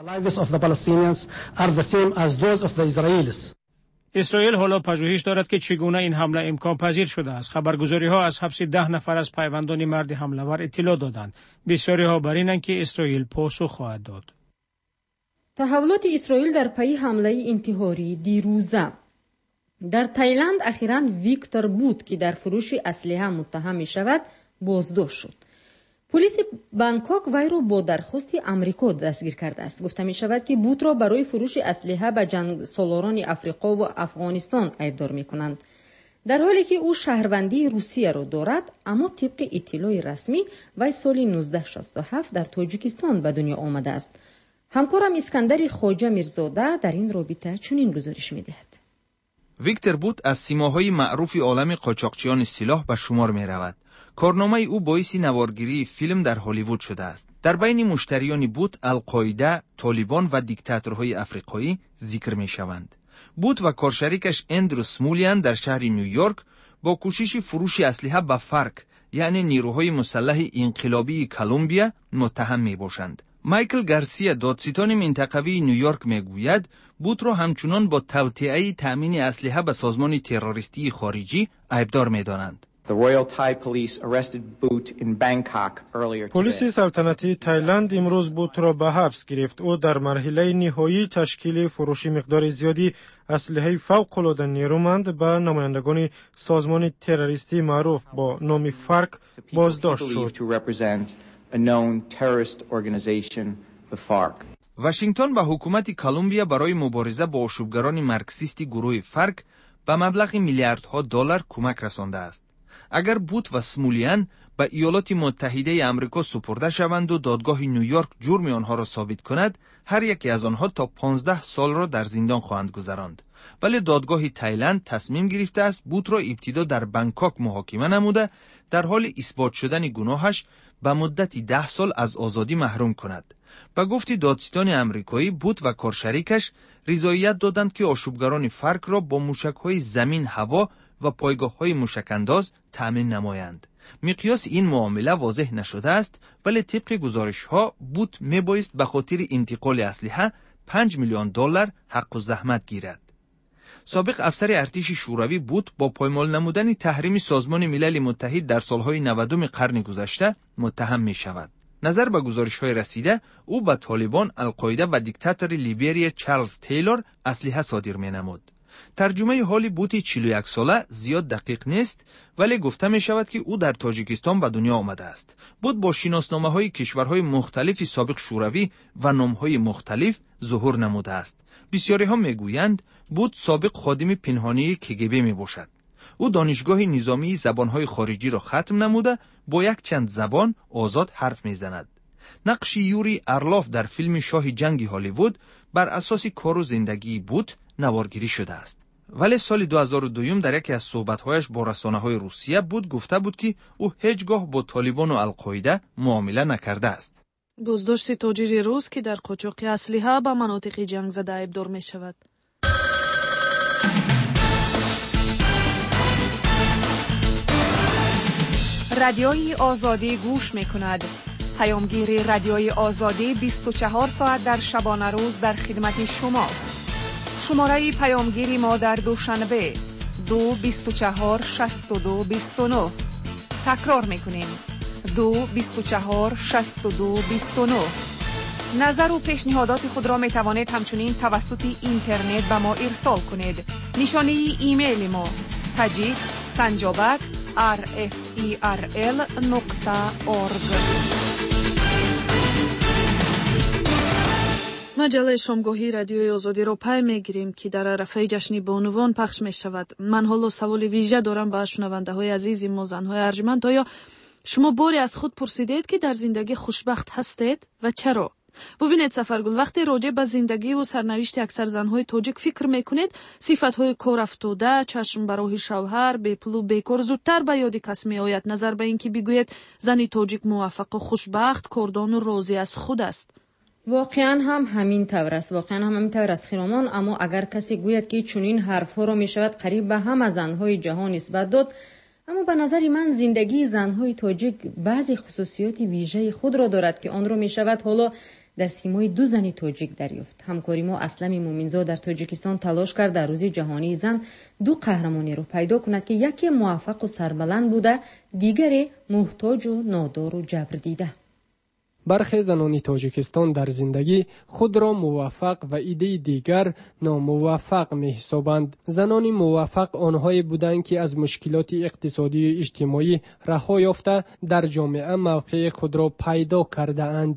اسرائیل حالا پژوهش دارد که چگونه این حمله امکان پذیر شده است. خبرگزاری ها از حبس ده نفر از پیوندان مرد حمله‌ور اطلاع دادند. بسیاری ها بر اینند که اسرائیل پاسخ خواهد داد. تحولات اسرائیل در پی حمله انتحاری دیروزه در تایلند اخیراً ویکتور بود که در فروش اسلحه متهم می شود بازداشت شد. پلیس بانکوک وی را با درخواست آمریکا دستگیر کرده است. گفته می شود که بوت را برای فروش اسلحه به جنگ سالاران افریقا و افغانستان ایبدار می کنند. در حالی که او شهروندی روسیه را دارد، اما طبق اطلاع رسمی وی سال نوزده شصت و هفت در تاجیکستان به دنیا آمده است. همکارم اسکندر خواجه میرزاده در این رابطه چنین گزارش می‌دهد. ویکتور بوت از سیماهای معروف عالم قاچاقچیان سلاح به شمار می رود. کارنامه او باعث نوارگیری فیلم در هالیوود شده است. در بین مشتریان بوت القاعده، طالبان و دیکتاتورهای افریقایی ذکر می شوند. بوت و کارشریکش اندرو سمولیان در شهر نیویورک با کوشش فروش اسلحه به فارک یعنی نیروهای مسلح انقلابی کلمبیا متهم می باشند. مایکل گارسیا دادستان منطقوی نیویورک می گوید بوت را همچنان با توطئه تأمین اسلحه به سازمان تروریستی خارجی عیبدار می دانند. پلیس سلطنتی تایلند امروز بوت را به حبس گرفت. او در مرحله نهایی تشکیل فروش مقدار زیادی اسلحه فوق‌العاده نیرومند به نمایندگان سازمان تروریستی معروف با نام فارک بازداشت شد. واشنگتن به حکومت کلمبیا برای مبارزه با آشوبگران مارکسیست گروه فارک به مبلغ میلیاردها دلار کمک رسانده است. اگر بوت و سمولیان به ایالات متحده آمریکا سپرده شوند و دادگاه نیویورک جرم آنها را ثابت کند، هر یکی از آنها تا پانزده سال را در زندان خواهند گذراند. ولی دادگاه تایلند تصمیم گرفته است بوت را ابتدا در بانکوک محاکمه نموده در حال اثبات شدن گناهش به مدت ده سال از آزادی محروم کند. به گفت دادستان آمریکایی، بوت و کارشریکش رضایت دادند که آشوبگران فارک را با موشک‌های زمین هوا و پایگاه‌های موشک‌انداز تأمین نمایند. مقیاس این معامله واضح نشده است، ولی طبق گزارش‌ها بوت میبایست به خاطر انتقال اسلحه پنج میلیون دلار حق و زحمت گیرد. سابق افسر ارتش شوروی بوت با پایمال نمودن تحریم سازمان ملل متحد در سالهای نودم قرن گذشته متهم می شود. نظر به گزارش‌های رسیده، او به طالبان، القاعده و دیکتاتور لیبریا چارلز تیلور اسلحه صادر می‌نمود. ترجمه حال بوت چهل و یک ساله زیاد دقیق نیست، ولی گفته می شود که او در تاجیکستان به دنیا آمده است. بوت با شناسنامه‌های کشورهای مختلف سابق شوروی و نام‌های مختلف ظهور نموده است. بسیاری ها می گویند بوت سابق خادم پنهانی کگب می باشد. او دانشگاه نظامی زبانهای خارجی را ختم نموده با یک چند زبان آزاد حرف می زند. نقش یوری ارلوف در فیلم شاه جنگ هالیوود بر اساس کار و زندگی بوت نوارگیری شده است. ولی سال دو هزار و دو در یکی از صحبت‌هایش با رسانه‌های روسیه بوت گفته بود که او هیچگاه با طالبان و القاعده معامله نکرده است. بازداشت تاجر روس که در قاچاق اسلحه به مناطق جنگ زده عیبدار می شود. رادیوی آزادی گوش می کند. پیامگیر رادیوی آزادی بیست و چهار ساعت در شبانه روز در خدمت شماست. شماره پیامگیری ما در دوشنبه دو بیست و چهار شصت و دو بیست و نه. تکرار میکنیم دو بیست و چهار شصت و دو بیست و نه. نظر و پیشنهادات خود را می توانید همچنین توسط اینترنت به ما ارسال کنید. نشانه ایمیل ما تاجیک سنجابک آر اف ای آر ال نقطه اورگ. مجله شامگاهی رادیوی آزادی را پی میگیریم که در عرفه جشن بانوان پخش می شود. من حالا سوال ویژه دارم به شنونده های عزیز ما زنهای ارجمند. آیا شما باری از خود پرسیدید که در زندگی خوشبخت هستید و چرا؟ ببینید سفرگل، وقتی راجع به زندگی و سرنوشت اکثر زنهای تاجیک فکر میکنید، صفتهای کار افتاده، چشم به راه شوهر، بی‌پول و بیکار زودتر به یاد کس میآید نظر به اینکه بگوید زنی تاجیک موفق و خوشبخت، کاردان و راضی از خود است. واقعا هم همین طور است. واقعا هم همین طور است خیرامان. اما اگر کسی گوید که چنین حرفها را می شود قریب به همه زنهای جهان نسبت داد، اما به نظر من زندگی زنهای تاجیک بعضی خصوصیات ویژه خود را دارد که آن را می شود حالا در سیمای دو زن تاجیک دریافت. همکاری ما اسلم مومنزاد در تاجیکستان تلاش کرد در روز جهانی زن دو قهرمانی را پیدا کند که یکی موفق و سربلند بوده، دیگری محتاج و نادار و جبر دیده. برخی زنان تاجیکستان در زندگی خود را موفق و ایده دیگر ناموفق می حسابند. زنان موفق آنهایی بودند که از مشکلات اقتصادی و اجتماعی رها یافته در جامعه موقع خود را پیدا کرده اند.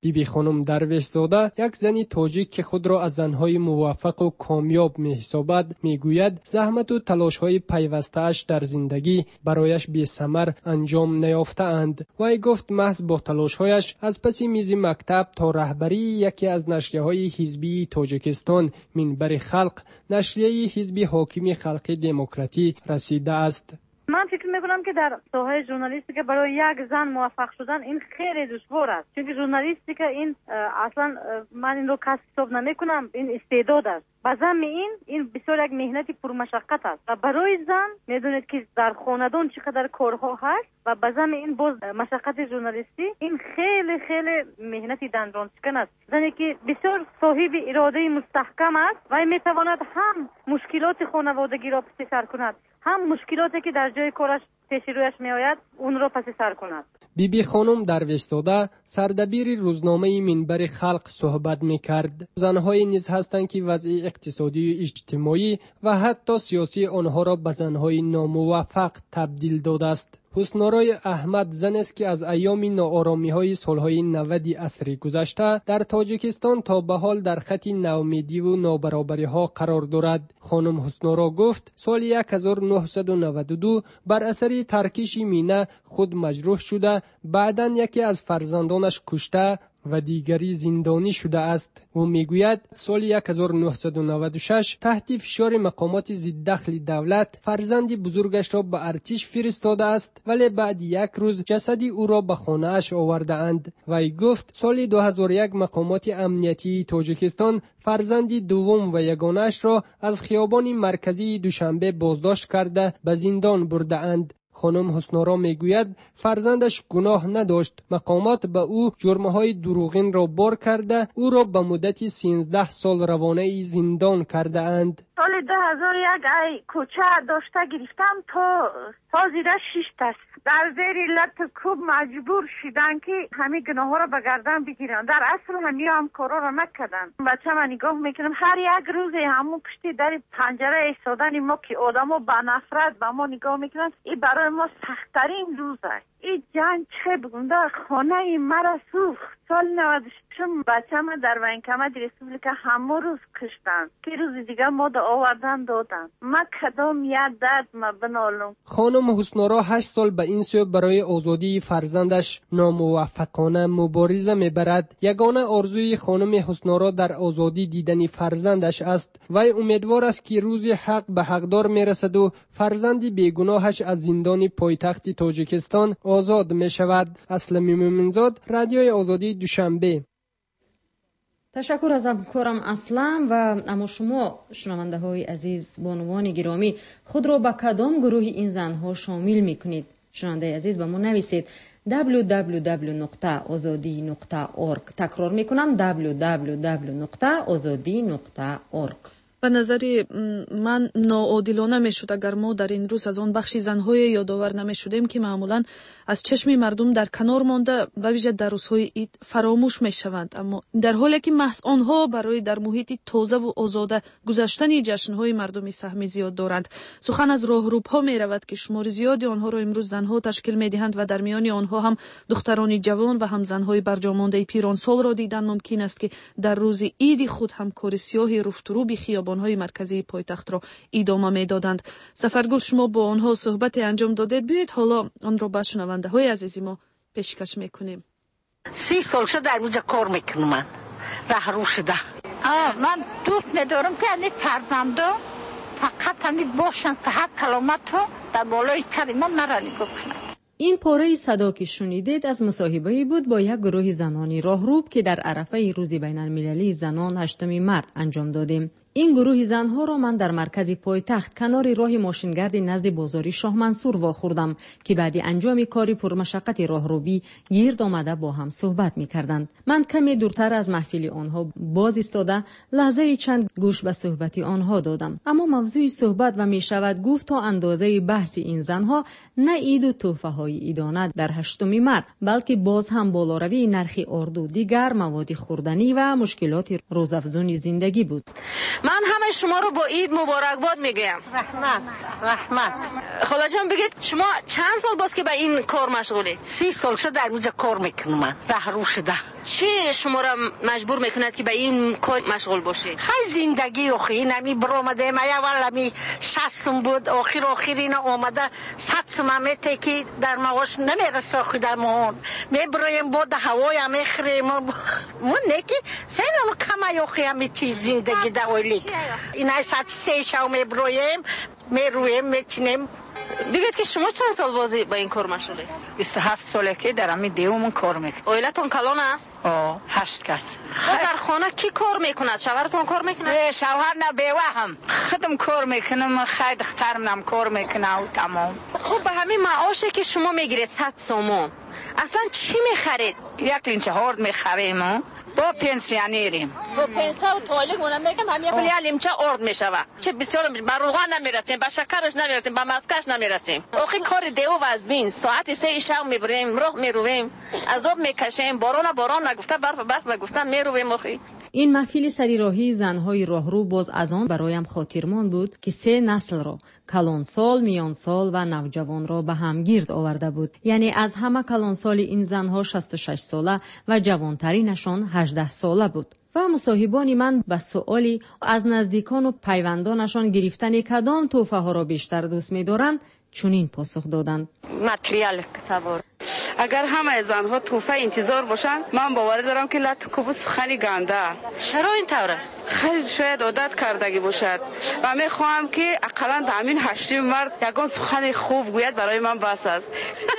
بیبی خانم درویش زاده یک زنی تاجیک که خود را از زنهای موفق و کامیاب می‌حسابد میگوید زحمت و تلاش‌های پیوسته‌اش در زندگی برایش بی‌ثمر انجام نیافته‌اند. وی گفت محض با تلاش‌هایش از پس میز مکتب تا رهبری یکی از نشریه‌های حزبی تاجیکستان منبر خلق، نشریه حزب حاکم خلق دموکراتی رسیده است. من فکر میکنم که در ساحه ژورنالیستیک برای یک زن موفق شدن این خیلی دشوار است، چون ژورنالیستیک این اصلا من این رو کسب حساب نمیکنم، این استعداد است. بازم این این بسیار یک مهنت پرمشقت است و برای زن میدونید که در خاندان چقدر کارها هست و بازم این باز مشقت ژورنالیستی این خیلی خیلی مهنت دندان شکن است. زنی که بسیار صاحب اراده مستحکم است و میتواند هم مشکلات خانوادگی را پس سر کند، هم مشکلاتی که در جای کارش پیش رویش می آید اون را پس سر کند. بیبی بی خانم درویش زاده سردبیر روزنامه منبر خلق صحبت می کرد. زنهای نیز هستند که وضع اقتصادی و اجتماعی و حتی سیاسی آنها را به زنهای ناموفق تبدیل داده است. حسنارای احمد زن است که از ایام ناآرامی های سالهای نود عصر گذشته در تاجیکستان تا به حال در خط ناامیدی و نابرابری ها قرار دارد. خانم حسنارا گفت سال هزار و نهصد و نود و دو بر اثر ترکش مینه خود مجروح شده، بعداً یکی از فرزندانش کشته و دیگری زندانی شده است. او میگوید سال هزار و نهصد و نود و شش تحت فشار مقامات ضد دخل دولت فرزند بزرگش را به ارتش فرستاده است، ولی بعد یک روز جسد او را به خانه اش آورده اند. وی گفت سال دو هزار و یک مقامات امنیتی تاجیکستان فرزند دوم و یگانه‌اش را از خیابان مرکزی دوشنبه بازداشت کرده به زندان برده اند. خانم حسنارا میگوید فرزندش گناه نداشت. مقامات به او جرمهای دروغین را بار کرده او را به مدت سیزده سال روانه زندان کرده اند. سال دو هزار و یک ای کوچه داشته گرفتم تا تا زیده شش است. در زیر علت کوب مجبور شدن که همه گناه ها را به گردن بگیرن. در اصل همه هم کارا را نکردن. بچه من نگاه میکنم هر یک روز همون پشت در پنجره ایستادن ما که آدمو با نفرت به ما نگاه میکنن، این برای ما سخت‌ترین روز است. این جنگ چه بگم در خانه مرا سوخت. سال نود و شش بچه من در وینکمد رسپوبلیکا همه روز کشتن که روز دیگه ما دا آوردن دادن. ما کدام یک درد ما بنالم. خانم حسنارا هشت سال به این سو برای آزادی فرزندش ناموفقانه مبارزه میبرد. یگانه آرزوی خانم حسنارا در آزادی دیدن فرزندش است. وی امیدوار است که روز حق به حقدار میرسد و فرزند بیگناهش از زندان پایتخت تاجیکستان آزاد می شود. اسلمی مومنزاد، رادیوی آزادی دوشنبه. تشکر از همکارم اسلم. و اما شما شنونده های عزیز، بانوان گرامی، خود را به کدام گروه این زنها شامل می کنید؟ شنونده عزیز به ما نویسید دبلیو دبلیو دبلیو نقطه آزادی نقطه اورگ. تکرار می کنم دبلیو دبلیو دبلیو نقطه آزادی نقطه اورگ. به نظر من ناعادلانه می شد اگر ما در این روز از آن بخشی زنهای یادآور نمی شدیم که معمولا از چشم مردم در کنار مانده به ویژه در روزهای عید فراموش می شوند، اما در حالی که محض آنها برای در محیط تازه و آزاده گذشتن جشنهای مردمی سهمی زیاد دارند. سخن از راهروها می رود که شمار زیادی آنها را امروز زنها تشکیل می دهند و در میان آنها هم دختران جوان و هم زنهای برجامانده پیرانسال را دیدن ممکن است که در روز عید خود هم کار سیاه رفترو بی خیابانهای مرکزی پایتخت را ادامه می دادند. سفرگل شما با آنها صحبت انجام دادید، بیایید حالا آن را به شنونده های عزیزی ما پیشکش میکنیم. سی سال شد در اونجا کار میکنم، من رهرو شده. آه من دوست میدارم که این ترمندا فقط همین باشن که هر کلامت ها در بالای سر ما مرا نگاه کنند. این پاره صدا که شنیدید از مصاحبه‌ای بود با یک گروه زنانی راهروب که در عرفه روز بین المللی زنان هشتم مارس انجام دادیم. این گروه زنها را من در مرکز پایتخت کنار راه ماشینگرد نزد بازاری شاه منصور واخوردم که بعد انجام کاری پرمشقت راهروبی گرد آمده با هم صحبت می‌کردند. من کمی دورتر از محفل آنها باز ایستاده لحظه چند گوش به صحبت آنها دادم، اما موضوع صحبت و میشود گفت تا اندازه بحث این زنها نه عید و تحفه‌های عیدانه در هشتم مارس، بلکه باز هم بالاروی نرخ آرد و دیگر مواد خوردنی و مشکلات روزافزون زندگی بود. من همه شما رو با عید مبارکباد میگم. رحمت رحمت. خدا جان بگید شما چند سال باز که به این کار مشغولید؟ سی سال شد در اونجا کار میکنم، من رهرو شده. چی شما را مجبور میکند که به این کار مشغول باشید؟ های زندگی آخی نمی برآمده ما اول می شصتم بود آخر آخر اینا آمده صد سوم میته که در معاش نمیرسه خودمون میبریم بود هوای میخریم مون نکی سرم کم آخی همی چیز زندگی دولی اینا صد سه شو میبریم میرویم میچینیم. بگید که شما چند سال بازی با این کار مشغوله؟ بیست و هفت ساله که در همین دیومون کار میکنم. اویلتون کلان است؟ آه هشت کس. در خانه کی کار میکند؟ شوهرتون کار میکند؟ شوهر نه بیوه هم خودم کار میکنم خیلی دخترم هم کار میکنه و تمام. خب به همین معاشه که شما میگیرید صد سومون اصلا چی میخرید؟ یک لینچه هارد میخریم با پنسیونریم. با پنسا و تالیک اونم میگم هم یک لیمچه ارد میشوه. چه بسیار بر روغن نمیرسیم، به شکرش نمیرسیم، به مسکش نمیرسیم. آخه کار دیو و ازبین ساعت سه شب میبریم، راه میرویم، عذاب میکشیم، بارون بارون نگفته برف برف نگفته میرویم. آخه این محفل سریراهی زنهای راهرو باز از آن برایم خاطرمان بود که سه نسل را کلانسال، میانسال و نوجوان را به هم گرد آورده بود. یعنی از همه کلانسال این زنها شصت و شش ساله و جوانترینشان هجده ساله بود. و مصاحبان من به سوالی از نزدیکان و پیوندانشان گرفتن کدام تحفه ها را بیشتر دوست می‌دارند چنین پاسخ دادند: متریال کتابور. اگر همه زنها توفه انتظار باشند من باور دارم که لط کوبو سخنی گنده. چرا این طور است؟ خیلی شاید عادت کردگی باشد و میخواهم که اقلا همین هشتم مرد یگان سخن خوب گوید برای من بس است.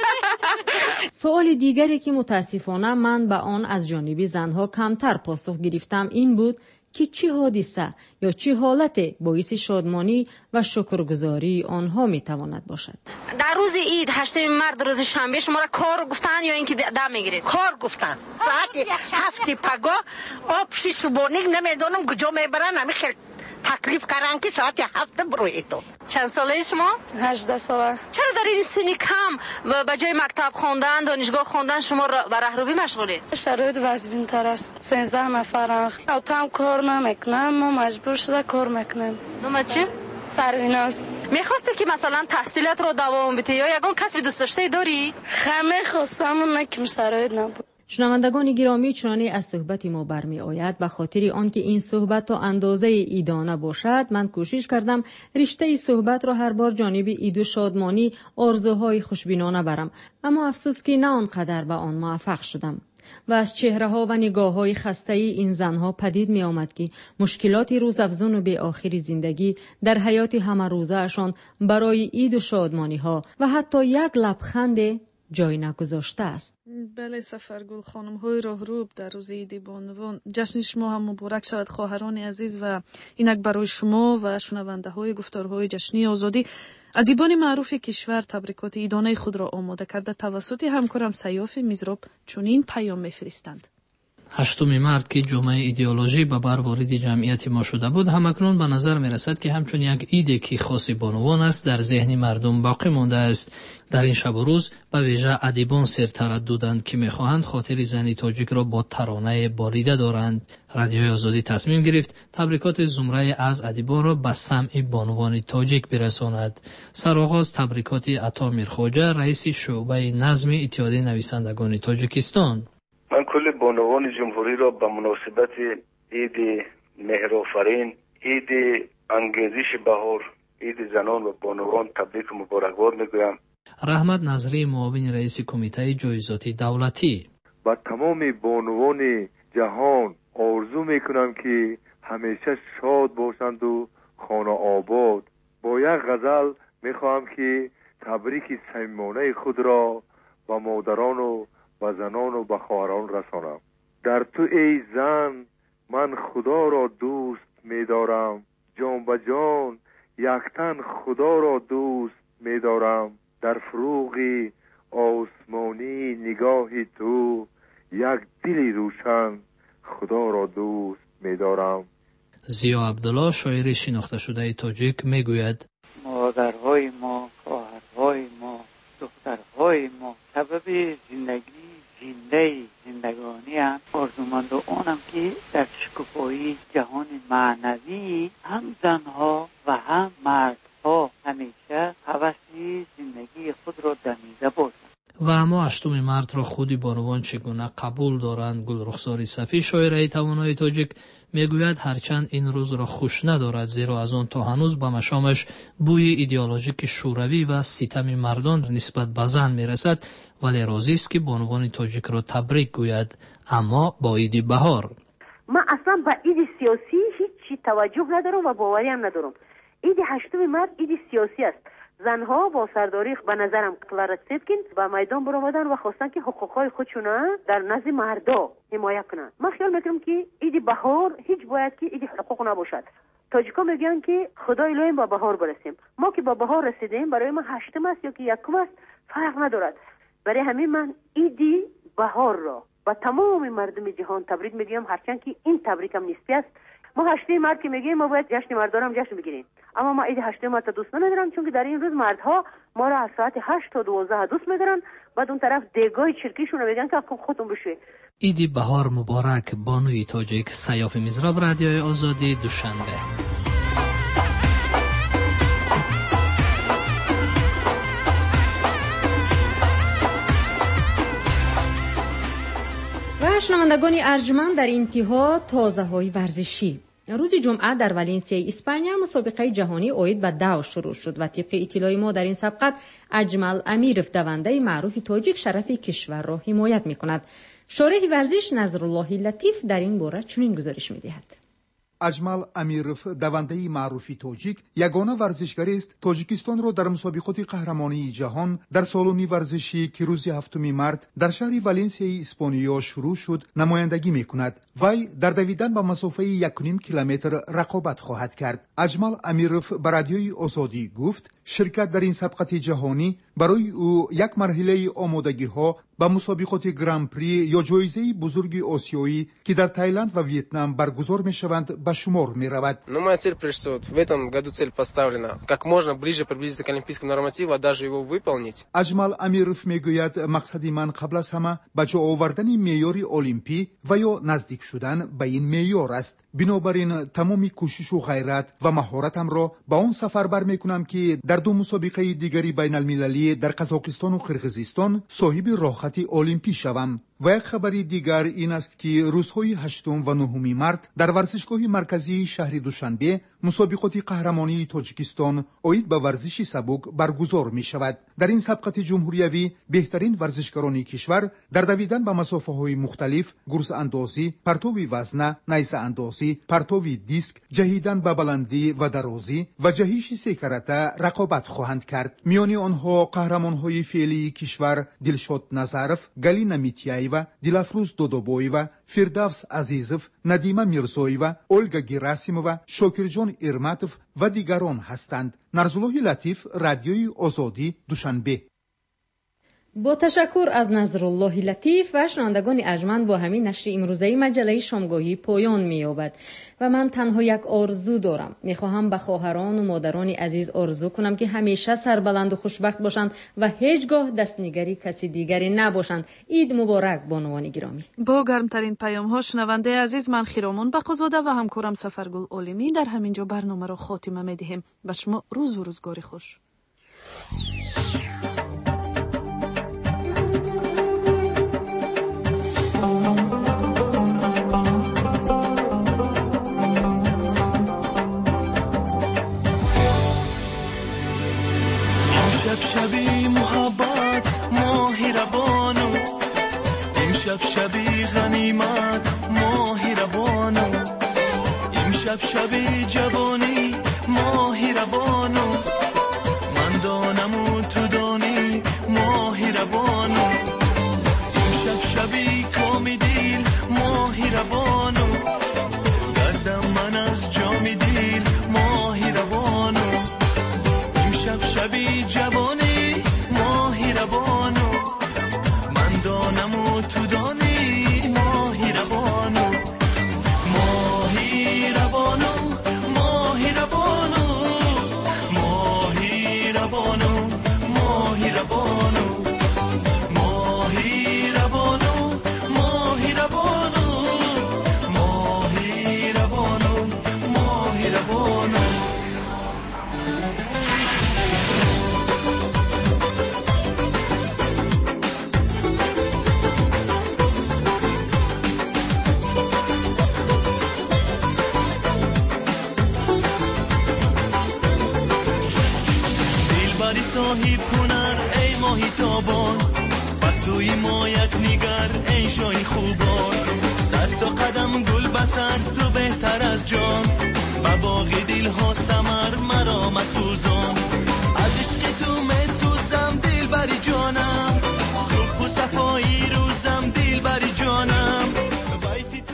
سوال دیگری که متاسفانه من به آن از جانب زنها کمتر پاسخ گرفتم این بود که چی حادثه یا چی حالت باعث شادمانی و شکرگزاری آنها میتواند باشد. در روز عید هشتم مرد روز شنبه شما را کار گفتن یا اینکه دم میگیرید؟ کار گفتن. ساعت هفت پگا آب شی صبحانیک نمیدونم کجا میبرن همین خیلی تکلیف کردن که ساعت هفت بروی تو. چند ساله شما؟ هجده ساله. چرا در این سنی کم و به جای مکتب خواندن دانشگاه خواندن شما به راهروی مشغولید؟ شرایط وضعین تر است. سیزده نفرم. او تام کار نمیکنم ما مجبور شده کار میکنم. نومه چی؟ سرویناست. میخواسته که مثلا تحصیلات رو دوام بدی یا یگان کسب دوست داشته داری؟ خیلی خواستم اون نکیم شرایط نبود. شنوندگان گرامی، چنانه از صحبت ما برمی آید به خاطر آنکه این صحبت تا اندازه ایدانه باشد من کوشش کردم رشته صحبت را هر بار جانب عید و شادمانی آرزوهای خوشبینانه برم، اما افسوس که نه آنقدر به آن موفق شدم و از چهره ها و نگاه های خسته این زنها پدید می آمد که مشکلات روزافزون و به آخر زندگی در حیات همه روزهشان برای عید و شادمانی ها و حتی یک لبخند جای نگذاشته است. بله سفرگل خانم های راهرو در روز عید بانوان جشن شما هم مبارک شود خواهران عزیز و اینک برای شما و شنونده های گفتارهای جشنی آزادی ادیبان معروف کشور تبریکات عیدانه خود را آماده کرده توسط همکارم سیاف میزراب چنین پیام میفرستند: هشتم مارد که جمعه ایدئولوژی به بر وارد جمعیت ما شده بود همکنون به نظر می رسد که همچون یک ایده که خاص بانوان است در ذهن مردم باقی مانده است. در این شب و روز به ویژه ادیبان سر ترددند که میخواهند خاطر زنی تاجیک را با ترانه باریده دارند. رادیوی آزادی تصمیم گرفت تبریکات زمره از ادیبان را به سمع بانوان تاجیک برساند. سرآغاز تبریکات عطا میرخواجه رئیس شعبه نظم اتحادیه نویسندگان تاجیکستان: من کل بانوان جمهوری را به مناسبت عید مهرآفرین، عید انگیزش بهار، عید زنان و بانوان تبریک و مبارکباد میگویم. رحمت نظری معاون رئیس کمیته جایزات دولتی: با تمام بانوان جهان آرزو میکنم که همیشه شاد باشند و خانه آباد. با یک غزل میخواهم که تبریک صمیمانه خود را با مادران و و زنان و به خواهران رسانم. در تو ای زن من خدا را دوست می‌دارم، جان به جان یکتن خدا را دوست می‌دارم. در فروغ آسمانی نگاه تو یک دلی روشن خدا را دوست می‌دارم. زیا عبدالله شاعر شناخته شده تاجیک میگوید: مادرهای ما، خواهرهای ما، دخترهای ما سبب زندگی زنده زندگانی هم آرزومند آنم که در شکوفایی جهان معنوی هم زنها و هم مردها همیشه هوس زندگی خود را دمیده باشند. و اما هشتم مارت را خودی بانوان چگونه قبول دارند. گل رخساری صفی شاعره توانای تاجیک میگوید هرچند این روز را خوش ندارد، زیرا از آن تا هنوز به مشامش بوی ایدئولوژیک شوروی و ستم مردان نسبت به زن میرسد، ولی راضی است که بانوان تاجیک را تبریک گوید، اما با عید بهار. من اصلا به عید سیاسی هیچ توجه ندارم و باوری هم ندارم. عید هشتم مارت عید سیاسی است. زنها با سرداری به نظرم قلارت سیدکین به میدان برآمدن و خواستن که حقوقهای خودشون در نزد مردا حمایت کنند. من خیال میکنم که عید بهار هیچ باید که عید حقوق نباشد. تاجیکا میگن که خدای لویم با بهار برسیم. ما که با بهار رسیدیم، برای من هشتم است یا که یکم است فرق ندارد. برای همین من عید بهار را با تمام مردم جهان تبریک میگم، هرچند که این تبریک هم نیستی است. ما هشتم مارت که میگیم ما باید جشن مردان هم جشن بگیریم، اما ما عید هشتم مارت دوست ندارم، چون که در این روز مردها ما را از ساعت هشت تا دوازده دوست میدارن، بعد اون طرف دیگای چرکیشون رو میگن که خودتون بشوی. عید بهار مبارک. بانوی تاجیک، سیاف میزراب، رادیوی آزادی، دوشنبه. و شنوندگان ارجمند، در انتها تازه های ورزشی. روز جمعه در والنسیا اسپانیا مسابقه جهانی اوید به دو شروع شد و طبق اطلاع ما در این سبقت اجمل امیرف دونده معروف تاجیک شرف کشور را حمایت می کند. شارح ورزش نظرالله لطیف در این باره چنین گزارش می دهد. اجمل امیرف دونده معروفی تاجیک یگانه ورزشکاری است تاجیکستان را در مسابقات قهرمانی جهان در سالن ورزشی که روز هفتم مارت در شهر والنسیا اسپانیا شروع شد نمایندگی میکند. وی در دویدن به مسافه یک و نیم کیلومتر رقابت خواهد کرد. اجمل امیرف به رادیوی آزادی گفت شرکت در این سبقت جهانی برای او یک مرحله آمادگی ها به مسابقات گران پری یا جایزه بزرگ آسیایی که در تایلند و ویتنام برگزار می شوند به شمار می رود. Но моя цель прежде всего в этом году цель поставлена как можно ближе приблизиться к олимпийскому нормативу, а даже его выполнить. اجمل امیرف میگوید مقصد من قبل از همه به جا آوردن معیار المپی و یا نزدیک شدن به این معیار است. بنابراین تمام کوشش و غیرت و مهارتم را به آن سفر برمیکنم که در دو مسابقه دیگری بین المللی در قزاقستان و قرقیزستان صاحب راحت المپی شوم. و یک خبری دیگر این است که روزهای هشتم و نهم مارت در ورزشگاه مرکزی شهر دوشنبه مسابقات قهرمانی تاجیکستان اوید به ورزش سبک برگزار می شود. در این سبقت جمهوریوی بهترین ورزشکاران کشور در دویدن به مسافه های مختلف، گرز اندازی، پرتو وزنه، نیزه اندازی، پرتو دیسک، جهیدن به بلندی و درازی و جهش سیکرته رقابت خواهند کرد. میان آنها قهرمان های فعلی کشور دلشاد نظرف، گلینا میتیایو، دلافروز دودوبویو، فردوس عزیزوف، ندیمه میرزویو، اولگا گراسیموو، شاکرجان ارماتوف و دیگران هستند. نظرالله لطیف، رادیوی آزادی، دوشنبه. با تشکر از نظرالله لطیف و شنوندگان ارجمند، با همین نشر امروزه مجله شامگاهی پایان می‌یابد و من تنها یک آرزو دارم. می‌خواهم به خواهران و مادران عزیز آرزو کنم که همیشه سربلند و خوشبخت باشند و هیچگاه دستنگری کسی دیگری نباشند. عید مبارک بانوان گرامی. با گرمترین پیام‌ها شنونده عزیز، من خیرامون بقازاده و همکارم سفرگل عالمی در همینجا برنامه را خاتمه می‌دهیم. به شما روز و روزگاری خوش. شبی محبت ماهی ربانو، امشب شبی غنیمت ماهی ربانو، امشب شبی جوانی ماهی ربانو، من دانم و تو دانی ماهی ربانو، امشب شبی کامی دیل ماهی ربانو، گردم من از جامی دیل ماهی ربانو، امشب شبی جوانی ماهی ربانو، من دانم و تو دانی ماهی ربانو، ماهی ربانو، ماهی ربانو، صاحب هنر ای ماهی تابان، بسوی ما یک نگر ای شای خوبان. سر تا قدم گل بسر تو بهتر از جان، با باغ دل ها سمر مرا مسوزان.